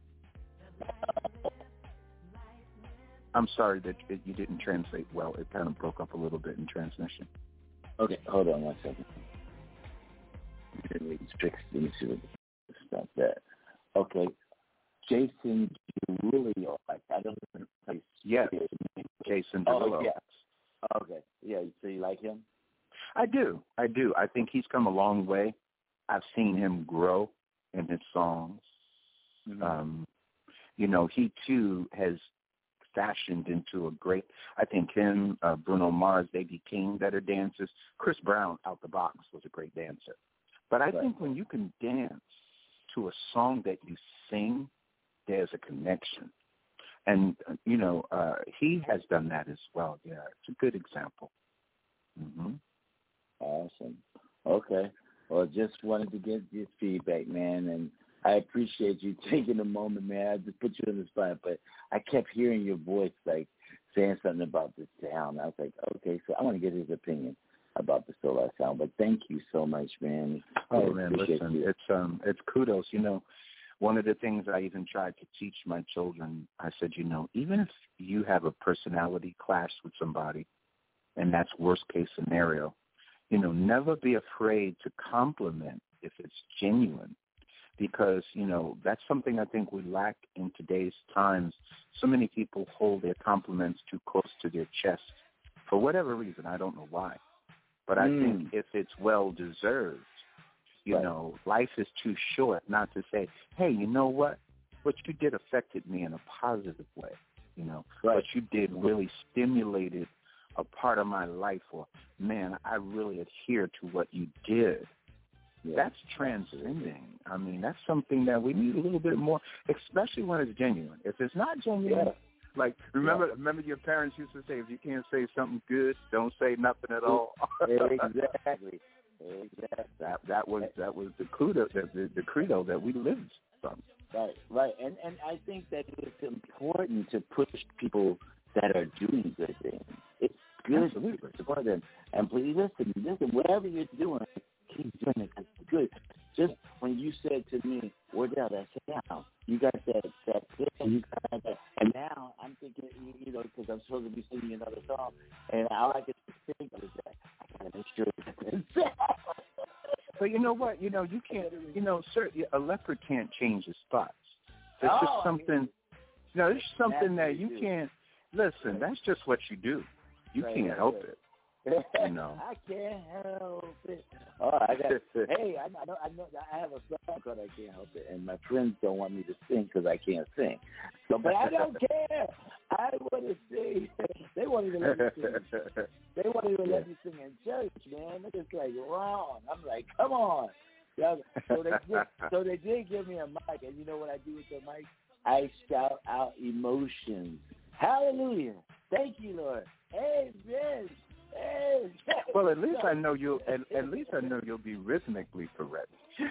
I'm sorry that it, you didn't translate well. It kind of broke up a little bit in transmission. Okay, hold on one second. Let me fix these. Stop that. Okay, Jason Derulo. Like, I don't know. Like, yes, Jason Derulo. Oh, yeah. Okay, yeah. So you like him? I do. I do. I think he's come a long way. I've seen him grow in his songs. Mm-hmm. Um, you know, he too has fashioned into a great, I think him, uh, Bruno Mars, they became better dancers. Chris Brown, out the box, was a great dancer. But I right. think when you can dance to a song that you sing, there's a connection. And, uh, you know, uh, he has done that as well. Yeah, it's a good example. Mm-hmm. Awesome. Okay. Well, just wanted to get your feedback, man, and I appreciate you taking a moment, man. I just put you on the spot, but I kept hearing your voice, like, saying something about this sound. I was like, okay, so I want to get his opinion about the Solar Sound, but thank you so much, man. Oh, man, listen, you. it's um, it's kudos. You know, one of the things I even tried to teach my children, I said, you know, even if you have a personality clash with somebody, and that's worst-case scenario, you know, never be afraid to compliment if it's genuine. Because, you know, that's something I think we lack in today's times. So many people hold their compliments too close to their chest for whatever reason. I don't know why. But I mm. think if it's well-deserved, you right. know, life is too short not to say, hey, you know what? What you did affected me in a positive way. You know, right. what you did really stimulated a part of my life, or, man, I really adhere to what you did. Yeah. That's transcending. I mean, that's something that we need a little bit more, especially when it's genuine. If it's not genuine, yeah. like, remember yeah. remember your parents used to say, if you can't say something good, don't say nothing at all. Exactly. Exactly. That that was that was the credo, the, the, the credo that we lived from. Right, right. And and I think that it's important to push people that are doing good things. It's good Absolutely. to support them. And please listen, listen, whatever you're doing, keep doing it. It's good. Just when you said to me, Wardell, that's now you got that that thing, you got that, and now I'm thinking, you know, because I'm supposed to be singing another song, and all I can think of is that I gotta make sure it's But you know what? You know, you can't. You know, sir, a leopard can't change his spots. It's oh, just something. You know, it's something that you can't. Listen, that's just what you do. You right, can't right, help right. it. You know. I can't help it. Oh, I got. Hey, I, I know. I know. I have a song called "I Can't Help It," and my friends don't want me to sing because I can't sing. So, but I don't care. I want to sing. They won't even let me sing. They won't even let me sing in church, man. They're just like wrong. I'm like, come on. So they did, so they did give me a mic, and you know what I do with the mic? I shout out emotions. Hallelujah. Thank you, Lord. Amen. Hey. Well, at least I know you'll. At, at least I know you'll be rhythmically correct.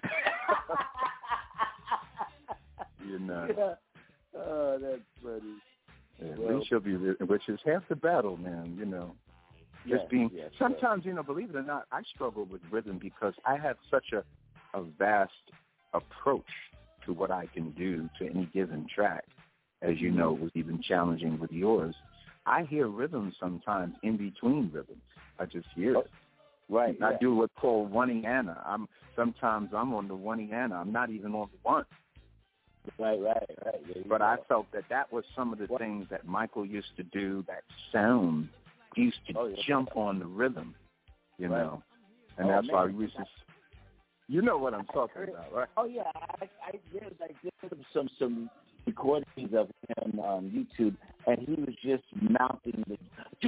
You know. Yeah. Oh, that's funny. At well, least you'll be, which is half the battle, man. You know. Yes, Just being. yes, sometimes, yes. you know, believe it or not, I struggle with rhythm because I have such a, a vast approach to what I can do to any given track. As you know, it was even challenging with yours. I hear rhythms sometimes in between rhythms. I just hear it. Right. I yeah. do what's called one-iana. I'm sometimes I'm on the one-iana. I'm not even on the one. Right, right, right. But go. I felt that that was some of the what? things that Michael used to do. That sound, he used to oh, yeah. jump on the rhythm, you right. know, and oh, that's man. why we used to. You know what I'm talking about, right? Oh yeah, I, I did. I did some some recordings of him on YouTube, and he was just mounting the.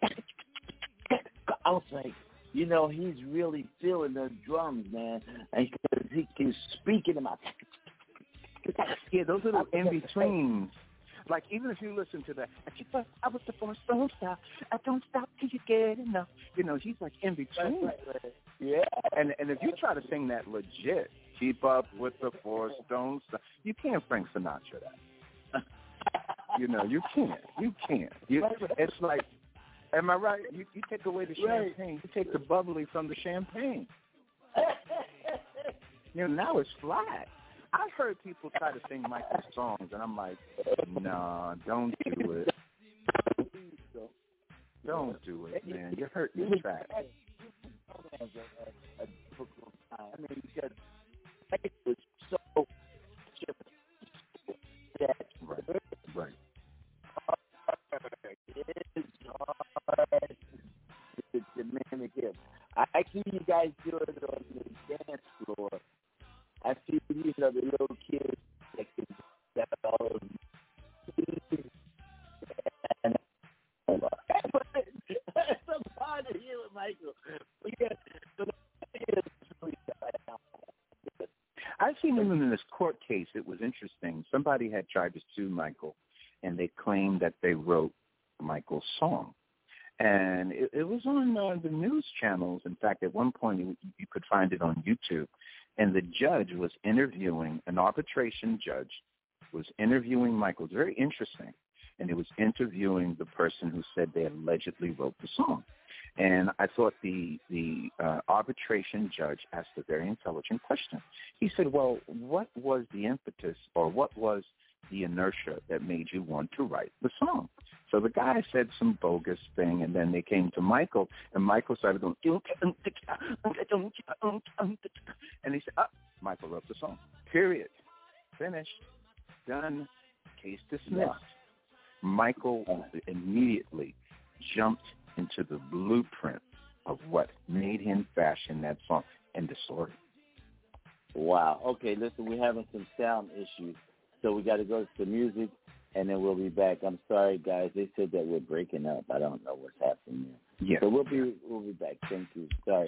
I was like, you know, he's really feeling the drums, man, and because he keeps speaking about. Yeah, those little in betweens. Like even if you listen to that, I keep up, I was the force, don't stop. I don't stop till you get enough. You know, he's like in between. Right, right, right. Yeah. And and if you try to sing that legit, keep up with the force, don't stop. You can't Frank Sinatra that. You know, you can't. You can't. You, it's like, am I right? You, you take away the right. champagne. You take the bubbly from the champagne. You know, now it's flat. I've heard people try to sing Michael's songs, and I'm like, nah, don't do it. Don't do it, man. You're hurting the track. A difficult time. I mean, because it was so that right, right. It is hard to, to mimic him. I see you guys do it on the dance floor. I see these are the little kids that can that all of I've seen him in this court case. It was interesting. Somebody had tried to sue Michael, and they claimed that they wrote Michael's song. And it, it was on uh, the news channels. In fact, at one point, you, you could find it on YouTube. And the judge was interviewing, an arbitration judge was interviewing Michael. It's very interesting. And it was interviewing the person who said they allegedly wrote the song. And I thought the the uh, arbitration judge asked a very intelligent question. He said, well, what was the impetus or what was the inertia that made you want to write the song? So the guy said some bogus thing, and then they came to Michael, and Michael started going, and he said, oh, Michael wrote the song, period. Finished. Done. Case dismissed. Yeah. Michael immediately jumped into the blueprint of what made him fashion that song. End of story. Wow. Okay, listen, we're having some sound issues, so we got to go to the music, and then we'll be back. I'm sorry, guys. They said that we're breaking up. I don't know what's happening there. Yeah. So we'll be we'll be back. Thank you. Sorry.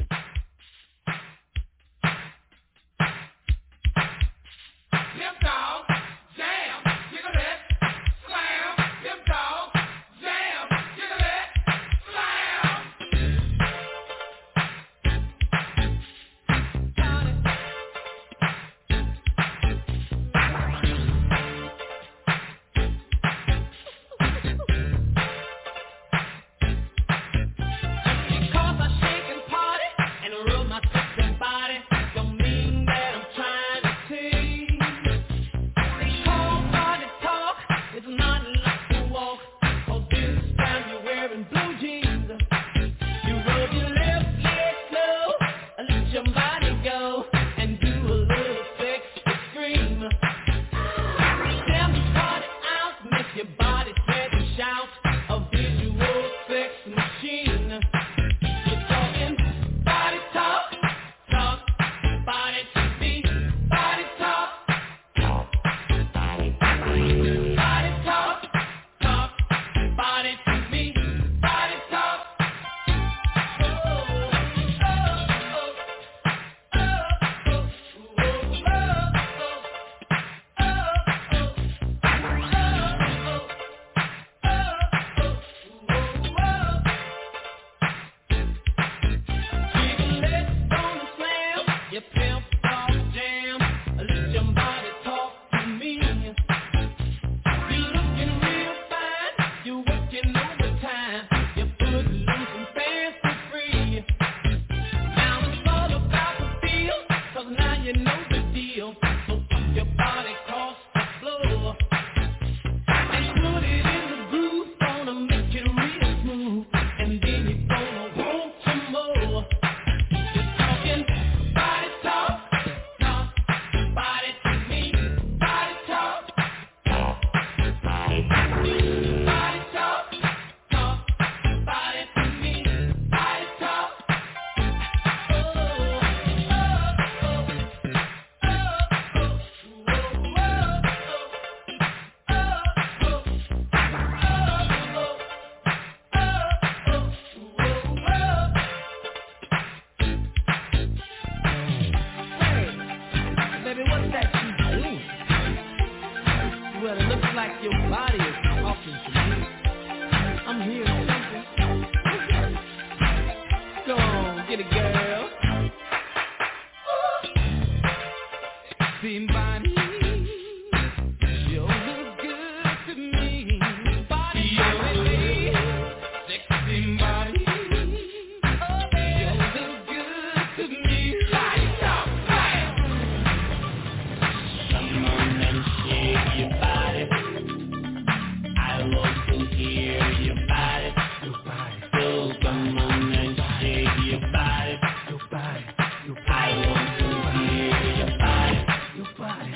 Body.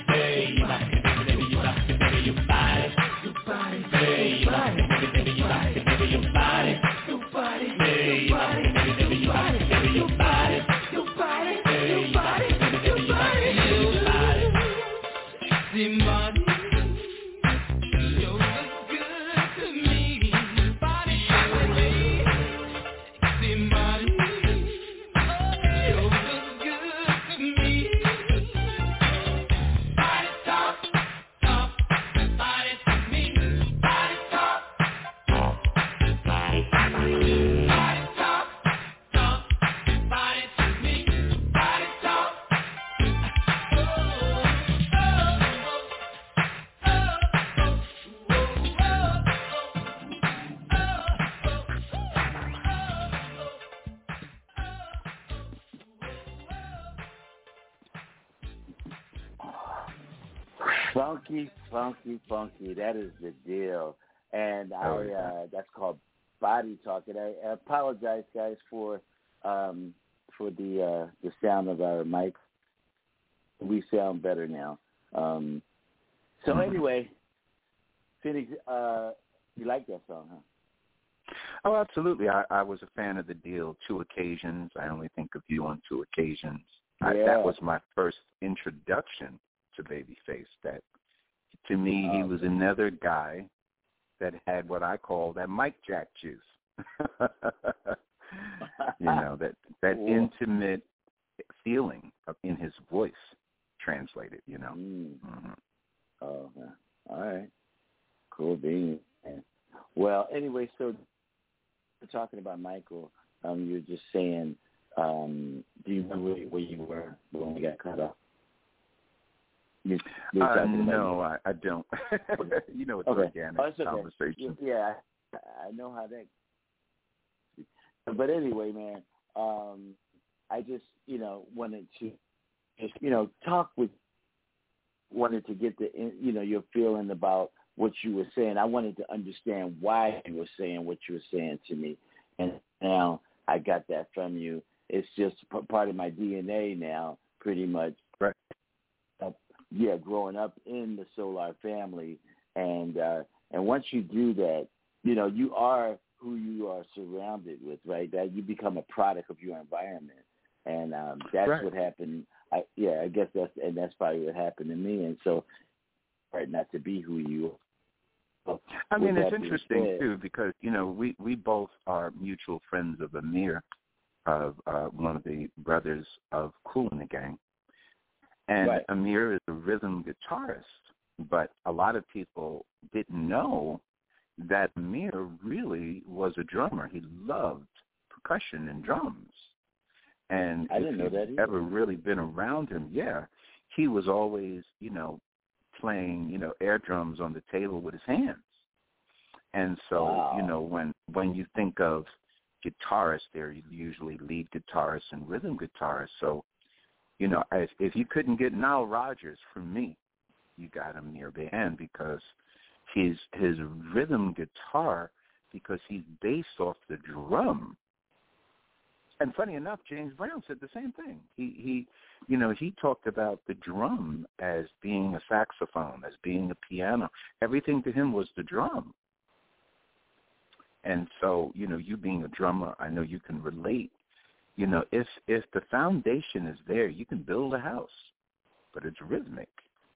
Funky, funky, funky. That is the deal. And I oh, yeah. uh, that's called Body Talk. And I, I apologize, guys, for um, for the uh, the sound of our mic. We sound better now. Um, so anyway, Phoenix, uh, you like that song, huh? Oh, absolutely. I, I was a fan of the deal. Two occasions. I only think of you on two occasions. Yeah. I, that was my first introduction to Babyface. That, to me, he was another guy that had what I call that Mike Jack juice. you know, that that cool. intimate feeling of, in his voice translated, you know. Mm. Mm-hmm. Oh, yeah. All right. Cool beans. Well, anyway, so we're talking about Michael. Um, you're just saying, um, do you remember where you were when we got cut off? You, you uh, no, I, I don't. you know, it's okay. organic oh, it's okay. conversation. Yeah, I, I know how that. But anyway, man, um, I just, you know, wanted to just, you know, talk with, wanted to get the, you know, your feeling about what you were saying. I wanted to understand why you were saying what you were saying to me. And now I got that from you. It's just part of my D N A now, pretty much. Right. Uh, yeah, growing up in the Solar family. And, uh, and once you do that, you know, you are who you are surrounded with, right? That you become a product of your environment. And um, that's right. what happened. I, yeah, I guess that's, and that's probably what happened to me. And so, right, not to be who you are. I mean, it's interesting, said, too, because, you know, we, we both are mutual friends of Amir, of uh, one of the brothers of Kool and the Gang. And right. Amir is a rhythm guitarist, but a lot of people didn't know that Amir really was a drummer. He loved percussion and drums. And I if didn't know you've that either. ever really been around him, yeah, he was always, you know, playing, you know, air drums on the table with his hands. And so, wow. you know, when when you think of guitarists, they're usually lead guitarists and rhythm guitarists. So, you know, if, if you couldn't get Nile Rodgers from me, you got him near the end because his his rhythm guitar, because he's based off the drum. And funny enough, James Brown said the same thing. He, he, you know, he talked about the drum as being a saxophone, as being a piano. Everything to him was the drum. And so, you know, you being a drummer, I know you can relate. You know, if if the foundation is there, you can build a house, but it's rhythmic.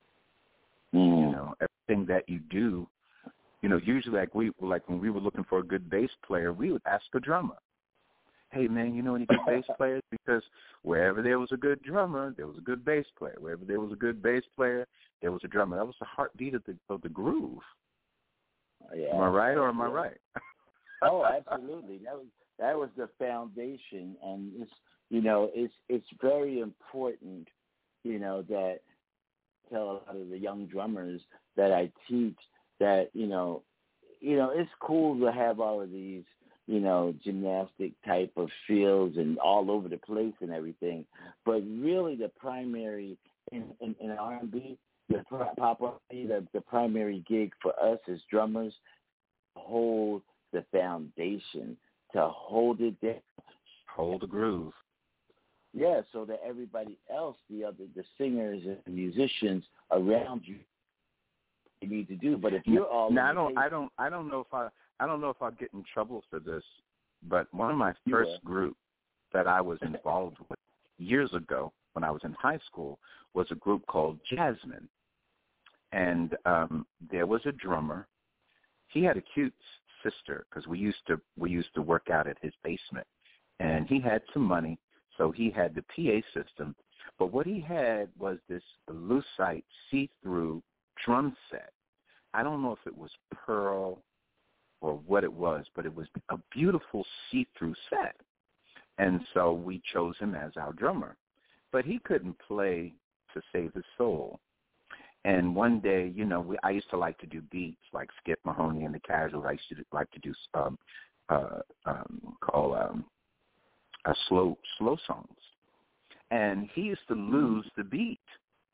Mm. You know, everything that you do, you know, usually like we like when we were looking for a good bass player, we would ask the drummer, hey, man, you know any good bass players? Because wherever there was a good drummer, there was a good bass player. Wherever there was a good bass player, there was a drummer. That was the heartbeat of the of the groove. Yeah. Am I right or am I right? Oh, absolutely. That was that was the foundation, and it's you know it's it's very important, you know, that I tell a lot of the young drummers that I teach that you know you know it's cool to have all of these, you know, gymnastic type of feels and all over the place and everything. But really the primary, in, in, in R and B, the pop R and B, the, the primary gig for us as drummers, hold the foundation, to hold it there. Hold the groove. Yeah, so that everybody else, the other, the singers and musicians around you, you need to do. But if you're all now, I in don't, the I don't, I don't know if I, I don't know if I'll get in trouble for this, but one of my first groups that I was involved with years ago when I was in high school was a group called Jasmine, and um, there was a drummer. He had a cute sister because we used to we used to work out at his basement, and he had some money, so he had the P A system. But what he had was this Lucite see-through drum set. I don't know if it was pearl or what it was, but it was a beautiful see-through set. And so we chose him as our drummer. But he couldn't play to save his soul. And one day, you know, we, I used to like to do beats like Skip Mahoney and the Casuals. I used to like to do um, uh, um, call um, uh, slow slow songs. And he used to lose the beat.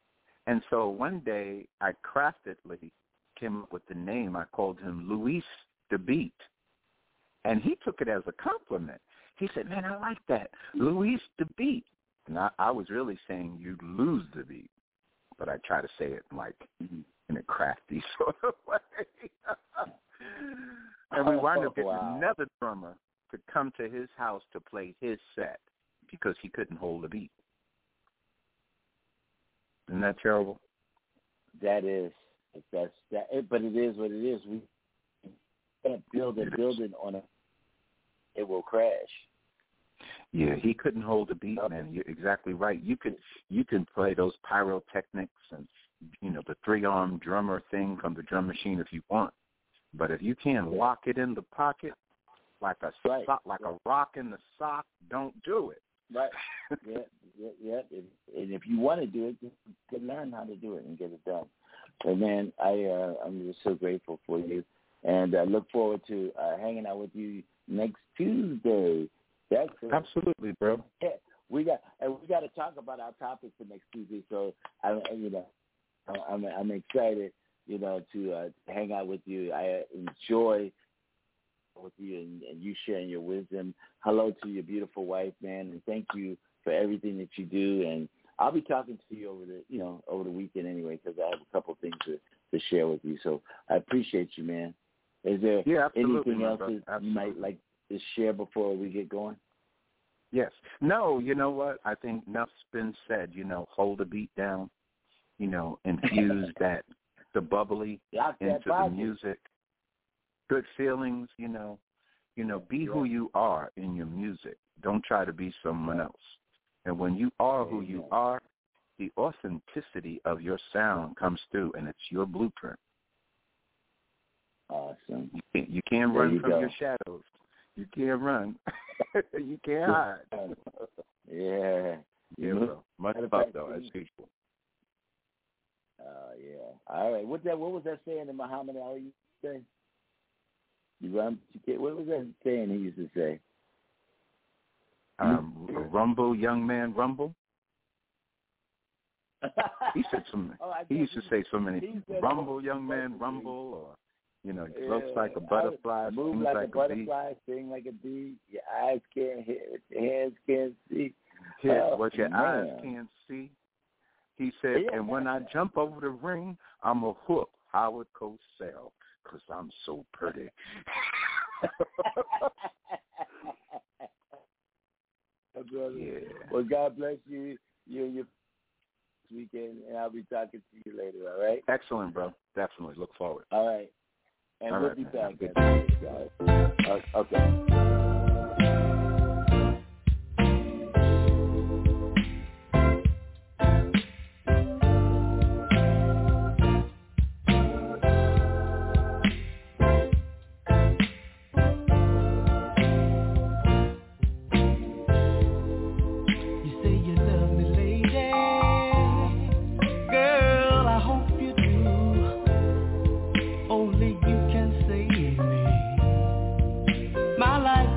And so one day I craftedly came up with the name. I called him Luis the Beat. And he took it as a compliment. He said, man, I like that. Luis the Beat. And I, I was really saying you lose the beat. But I try to say it like in a crafty sort of way. And we wound up getting wow. another drummer to come to his house to play his set because he couldn't hold the beat. Isn't that terrible? That is. That's that. But it is what it is. We can't build a building on a. It will crash. Yeah, he couldn't hold the beat, man. You're exactly right. You can you can play those pyrotechnics and you know the three arm drummer thing from the drum machine if you want, but if you can't lock it in the pocket like a right. sock, like a rock in the sock, don't do it. Right. yeah, yeah, yeah. And if you want to do it, just learn how to do it and get it done. So, man, I uh, I'm just so grateful for you, and I uh, look forward to uh, hanging out with you next Tuesday. That's it. Absolutely, bro. Yeah, we got and we got to talk about our topic for next Tuesday. So, I you know, I'm I'm excited, you know, to uh, hang out with you. I enjoy with you and, and you sharing your wisdom. Hello to your beautiful wife, man, and thank you for everything that you do. And I'll be talking to you over the, you know, over the weekend anyway, because I have a couple of things to, to share with you. So I appreciate you, man. Is there yeah, anything else brother. that you might like to share before we get going? Yes. No, you know what? I think enough's been said. You know, hold the beat down. You know, infuse that the bubbly into the music. Good feelings, you know, you know, be who you are in your music. Don't try to be someone else. And when you are who you are, the authenticity of your sound comes through, and it's your blueprint. Awesome. You can't, you can't there run you from go. your shadows. You can't run. You can't hide. Yeah. Yeah, bro. Much love, though, as usual. Uh, yeah. All right. What that? What was that saying in Muhammad Ali say? You run, you get, what was that saying he used to say? Um, rumble, young man, rumble. He said some. oh, he used to say so many. Said, rumble, young man, rumble, or you know, yeah, looks like a butterfly, move like, like a butterfly, bee. sing like a bee. Your eyes can't hear, your hands can't see. Hit oh, what your man. eyes can't see. He said, yeah. and when I jump over the ring, I'm a hook Howard Cosell. Because I'm so pretty. Yeah. Well, God bless you, you and your weekend, and I'll be talking to you later, all right? Excellent, bro. Definitely. Look forward. All right. And all we'll right, be man. back. Uh, okay. My life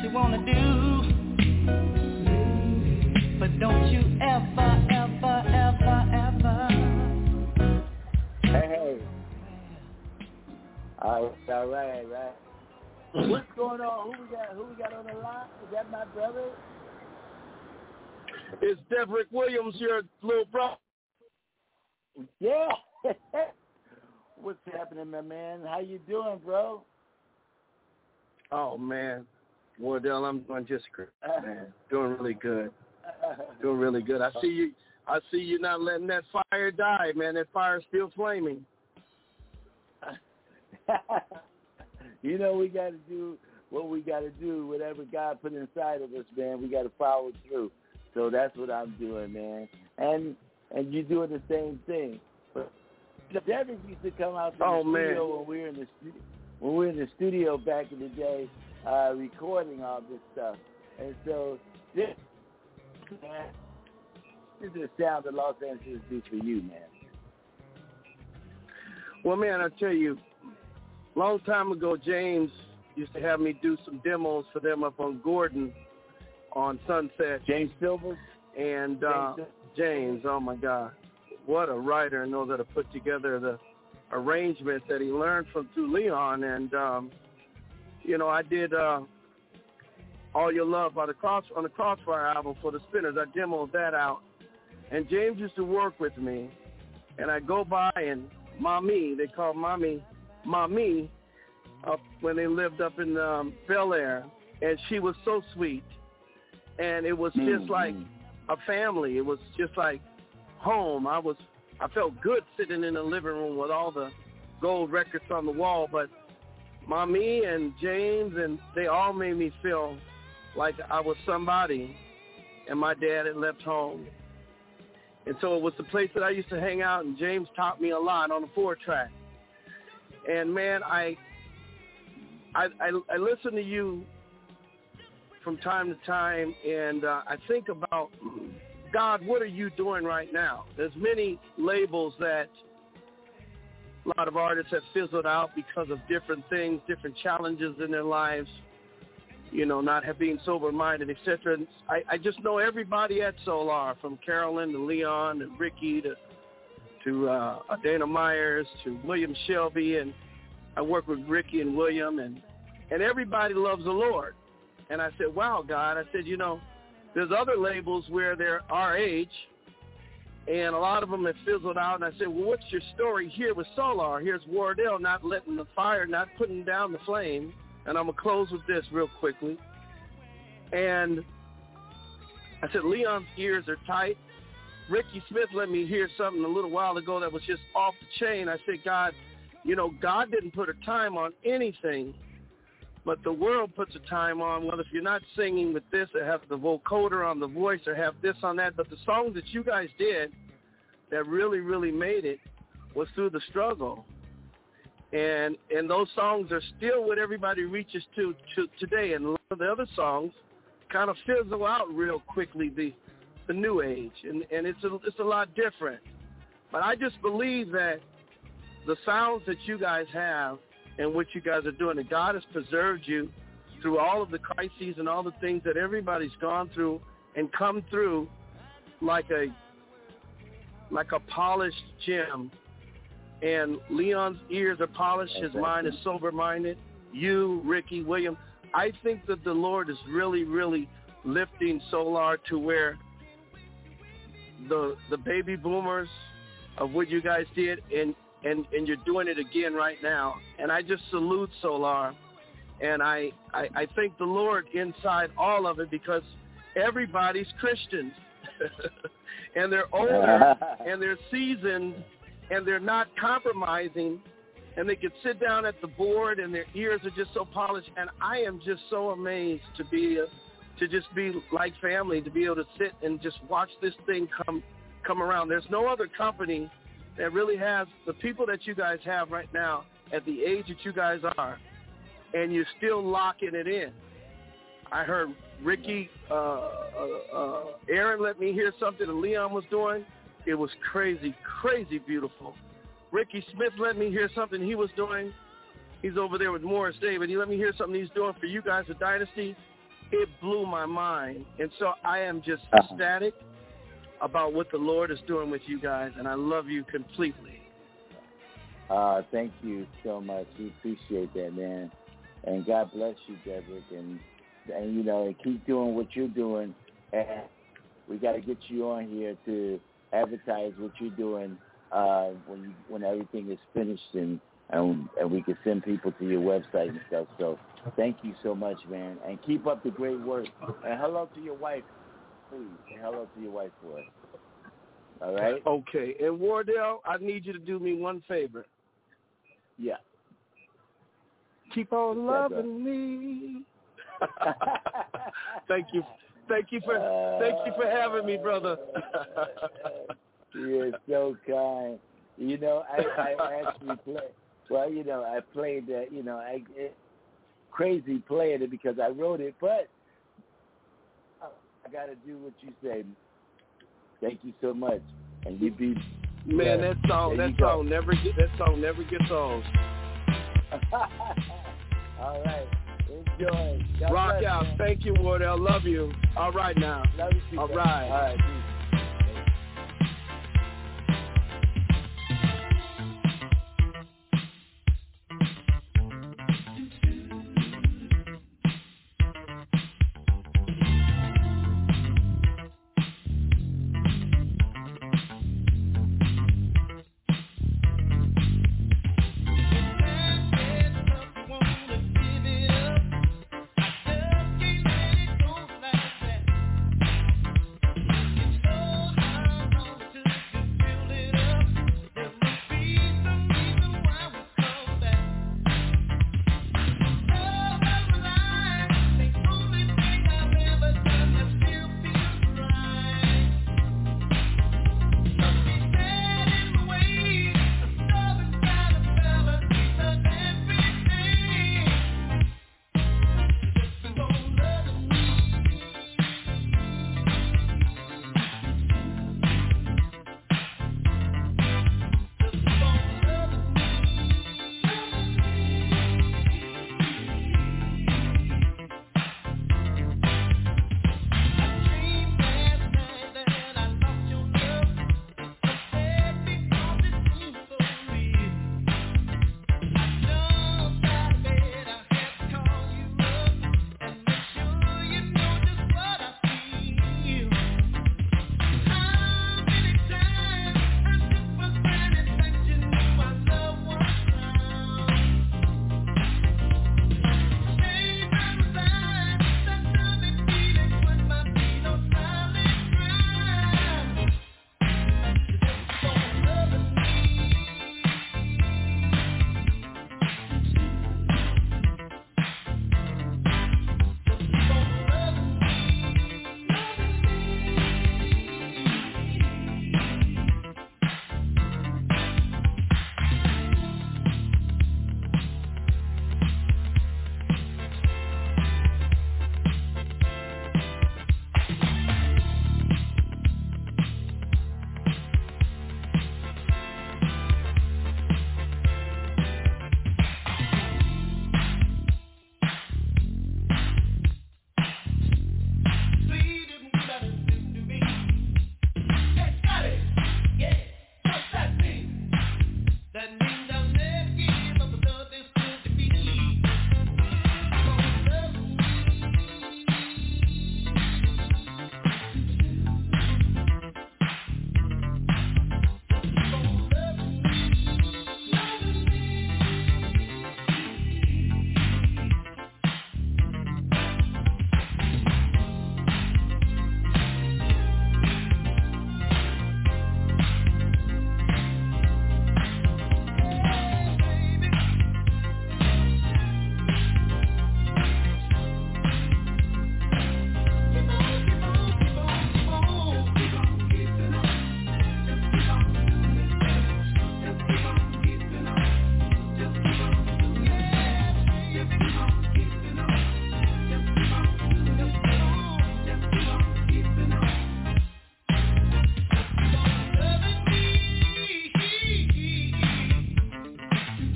you wanna do, but don't you ever, ever, ever, ever. Hey. All right, all right, right. What's going on? Who we got? Who we got on the line? Is that my brother? It's Deverick Williams, your little bro. Yeah. What's happening, my man? How you doing, bro? Oh man, Wardell, I'm doing just great, man. Doing really good. Doing really good. I see you. I see you not letting that fire die, man. That fire's still flaming. You know, we got to do what we got to do. Whatever God put inside of us, man, we got to follow through. So that's what I'm doing, man. And and you doing the same thing. But Devin used to come out to oh, the studio man. when we were in the studio. When we were in the studio back in the day, uh, recording all this stuff. And so this, man, this is the sound that Los Angeles do for you, man. Well, man, I tell you, long time ago, James used to have me do some demos for them up on Gordon on Sunset. James Silver? And uh, James, James, oh, my God. What a writer and know that to put together the arrangement that he learned from through Leon. And, um, you know, I did uh, All Your Love by the Cross, on the Crossfire album for the Spinners. I demoed that out. And James used to work with me. And I go by and Mommy, they call Mommy, Mommy, up when they lived up in um, Bel Air. And she was so sweet. And it was just mm-hmm. like a family. It was just like home. I was, I felt good sitting in the living room with all the gold records on the wall. But Mommy and James, and they all made me feel like I was somebody. And my dad had left home. And so it was the place that I used to hang out, and James taught me a lot on the four track. And man, I, I, I, I listen to you from time to time, and uh, I think about, God, what are you doing right now? There's many labels that a lot of artists have fizzled out because of different things, different challenges in their lives, you know, not have being sober-minded, et cetera. And I, I just know everybody at Solar, from Carolyn to Leon and Ricky to to uh, Dana Myers to William Shelby, and I work with Ricky and William, and, and everybody loves the Lord. And I said, wow, God, I said, you know, there's other labels where they're our age, and a lot of them have fizzled out. And I said, well, what's your story here with Solar? Here's Wardell not letting the fire, not putting down the flame. And I'm going to close with this real quickly. And I said, Leon's ears are tight. Ricky Smith let me hear something a little while ago that was just off the chain. I said, God, you know, God didn't put a time on anything, but the world puts a time on, well, if you're not singing with this or have the vocoder on the voice or have this on that. But the song that you guys did that really, really made it was Through the Struggle. And and those songs are still what everybody reaches to, to today. And a lot of the other songs kind of fizzle out real quickly, the the new age. And, and it's, a, it's a lot different. But I just believe that the sounds that you guys have and what you guys are doing, that God has preserved you through all of the crises and all the things that everybody's gone through and come through like a like a polished gem. And Leon's ears are polished. His mind is sober-minded. You, Ricky, William, I think that the Lord is really, really lifting Solar to where the the baby boomers of what you guys did, and, and, and you're doing it again right now. And I just salute Solar. And I, I, I thank the Lord inside all of it, because everybody's Christians. And they're older and they're seasoned, and they're not compromising, and they can sit down at the board and their ears are just so polished. And I am just so amazed to be a, to just be like family, to be able to sit and just watch this thing come come around. There's no other company that really has the people that you guys have right now at the age that you guys are, and you're still locking it in. I heard Ricky, uh, uh, uh, Aaron let me hear something that Leon was doing. It was crazy, crazy beautiful. Ricky Smith let me hear something he was doing. He's over there with Morris David. He let me hear something he's doing for you guys at Dynasty. it blew my mind. And so I am just Uh-huh. ecstatic about what the Lord is doing with you guys, and I love you completely. Uh, thank you so much. We appreciate that, man. And God bless you, Dedrick. And, and you know, and keep doing what you're doing. And we got to get you on here to advertise what you're doing uh, when you, when everything is finished, and, and and we can send people to your website and stuff. So thank you so much, man. And keep up the great work. And hello to your wife, please. And hello to your wife for us. All right? Okay. And Wardell, I need you to do me one favor. Yeah. Keep on loving me. Thank you. Thank you for thank you for having me, brother. You're so kind. You know, I, I actually play. Well, you know, I played that. You know, I it, crazy playing it because I wrote it, but I got to do what you say. Thank you so much, and you be man. yeah, That song, that song go. never get that song never gets old. All right. Enjoy. God Rock bless, out. Man. Thank you, Wardell. Love you. All right now. Love you too, All man. right. All right. Peace.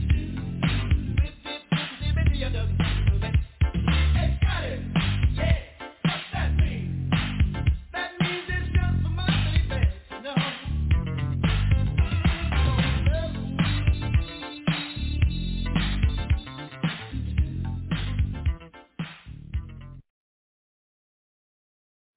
Yeah.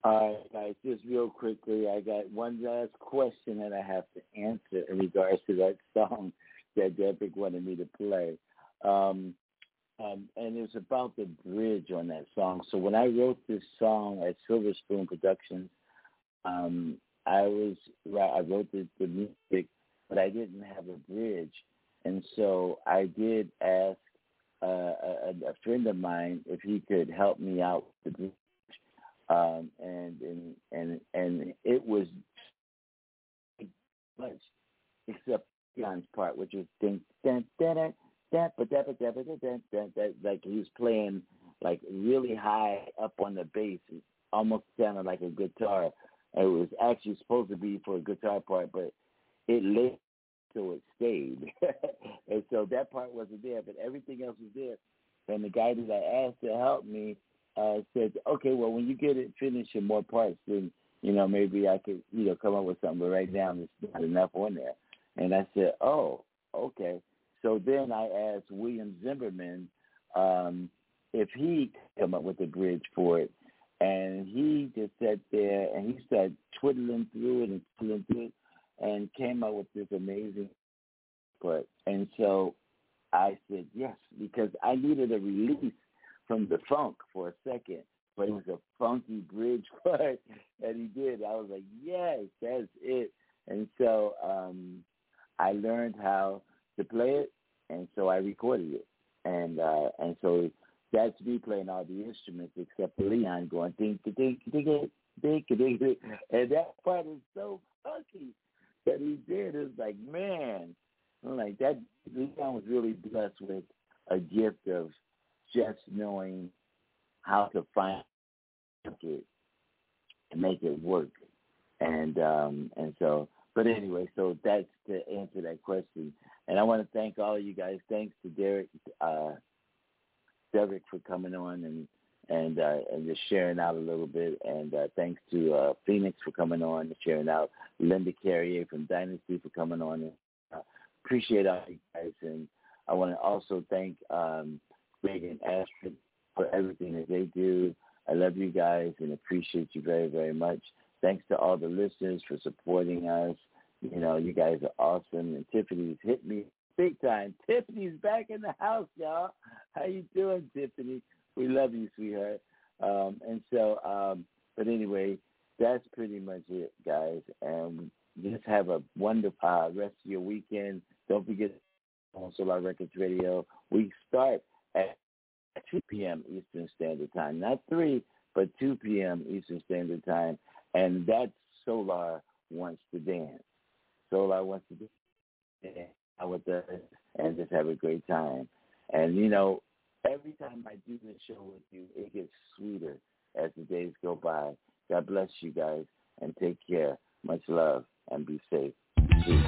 All right, guys, just real quickly, I got one last question that I have to answer in regards to that song that Derek wanted me to play. Um, um, and it's about the bridge on that song. So when I wrote this song at Silver Spoon Productions, um, I was I wrote the, the music, but I didn't have a bridge. And so I did ask uh, a, a friend of mine if he could help me out with the bridge. Um, and, and and and it was much except John's part, which was ding, dun, dun, dun, dun, dun, dun, dun, dun, dun, dun, dun, like he was playing like really high up on the bass. It almost sounded like a guitar. It was actually supposed to be for a guitar part, but it lay so it stayed. And so that part wasn't there, but everything else was there. And the guy that I asked to help me Uh, said, okay, well, when you get it finished in more parts, then, you know, maybe I could, you know, come up with something, but right now there's not enough on there. And I said, oh, okay. So then I asked William Zimmerman um, if he could come up with a bridge for it. And he just sat there and he started twiddling through it and twiddling through it and came up with this amazing part. And so I said, yes, because I needed a release from the funk for a second, but it was a funky bridge part that he did. I was like, yes, that's it. And so um, I learned how to play it, and so I recorded it. And uh, and so that's me playing all the instruments except for Leon going ding ding ding ding ding ding ding, and that part is so funky that he did. It's like, man, I'm like that. Leon was really blessed with a gift of just knowing how to find it and make it work. And um, and so, but anyway, so that's to answer that question. And I want to thank all of you guys. Thanks to Derek, uh, Derek for coming on and and uh, and just sharing out a little bit. And uh, thanks to uh, Phoenix for coming on and sharing out. Linda Carrier from Dynasty for coming on. And, uh, appreciate all you guys. And I want to also thank um, Greg and Astrid for everything that they do. I love you guys and appreciate you very, very much. Thanks to all the listeners for supporting us. You know, you guys are awesome. And Tiffany's hit me big time. Tiffany's back in the house, y'all. How you doing, Tiffany? We love you, sweetheart. Um, and so, um, but anyway, that's pretty much it, guys. And just have a wonderful uh, rest of your weekend. Don't forget on Solar Records Radio. We start at two p.m. Eastern Standard Time. Not three, but two p.m. Eastern Standard Time. And that's Solar Wants to Dance. Solar Wants to Dance with us and just have a great time. And, you know, every time I do this show with you, it gets sweeter as the days go by. God bless you guys and take care. Much love and be safe. Peace.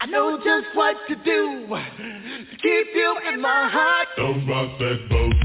I know just what to do to keep you in my heart. Don't rock that boat.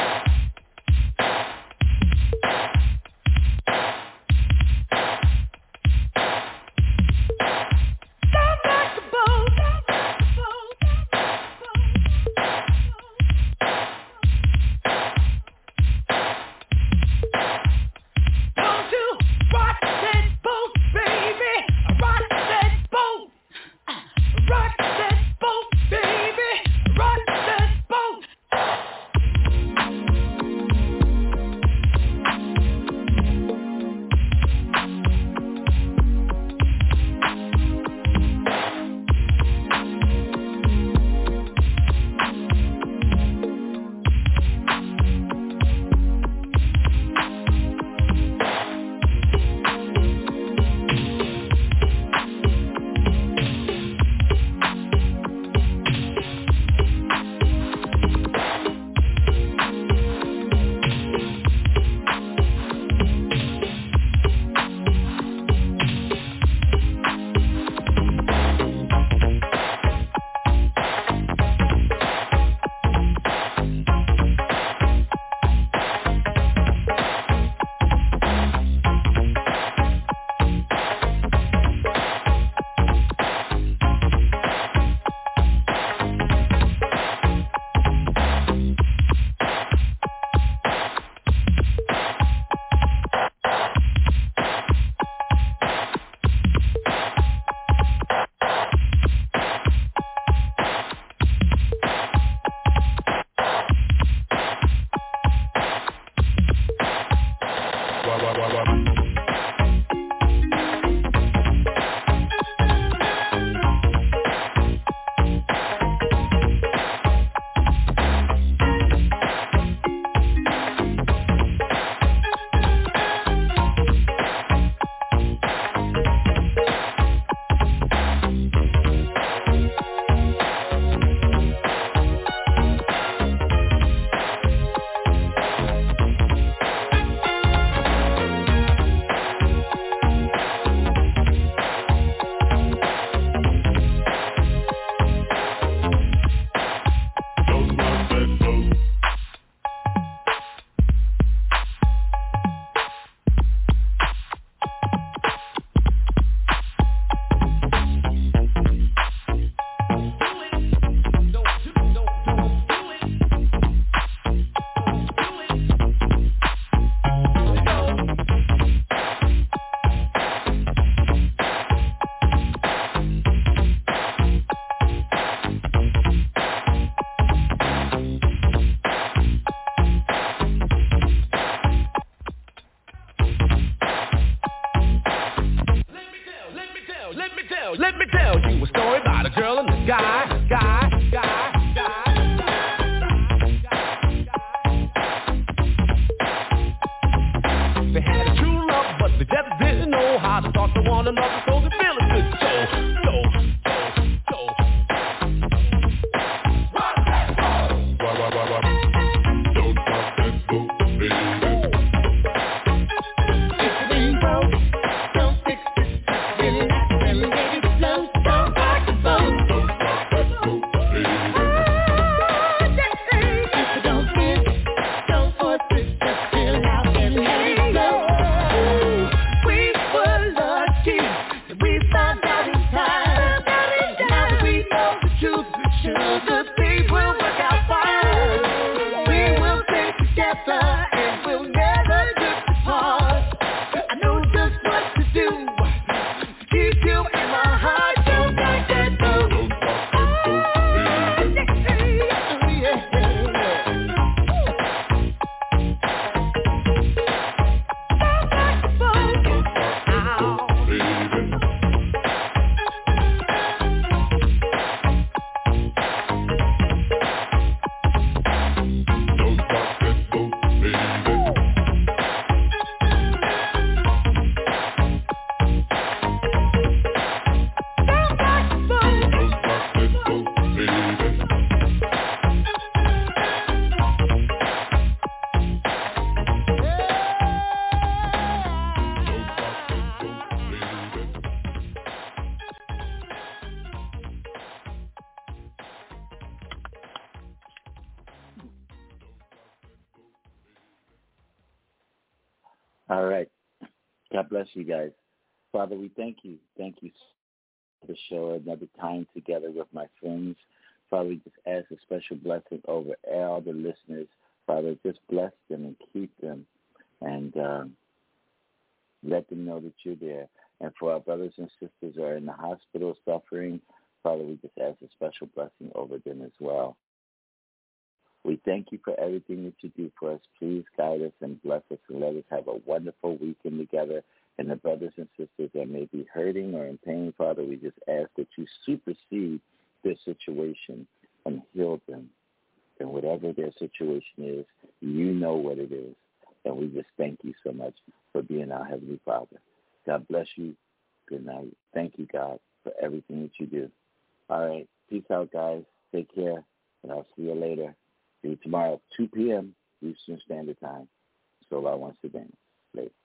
Let me tell you a story about a girl and a guy, guy, guy, guy, guy. They had a true love, but they just didn't know how to talk to one another, so they feel a good so, so, so, so. Rock that boat! Wah, wah, wah, wah. Don't rock that boat, baby. If it ain't broke, don't fix it. Really not really ready to float. Don't rock the boat. Don't rock that boat, baby. Ah, that thing. If it don't fit, don't force it. Just chill out and let it go. We were lucky that we found out in time. All right. God bless you guys. Father, we thank you. Thank you for the show, another time together with my friends. Father, we just ask a special blessing over all the listeners. Father, just bless them and keep them and um, let them know that you're there. And for our brothers and sisters who are in the hospital suffering, Father, we just ask a special blessing over them as well. We thank you for everything that you do for us. Please guide us and bless us and let us have a wonderful weekend together. And the brothers and sisters that may be hurting or in pain, Father, we just ask that you supersede their situation and heal them. And whatever their situation is, you know what it is. And we just thank you so much for being our Heavenly Father. God bless you. Good night. Thank you, God, for everything that you do. All right. Peace out, guys. Take care. And I'll see you later. See you tomorrow, two p.m. Eastern Standard Time. So I once again. Later.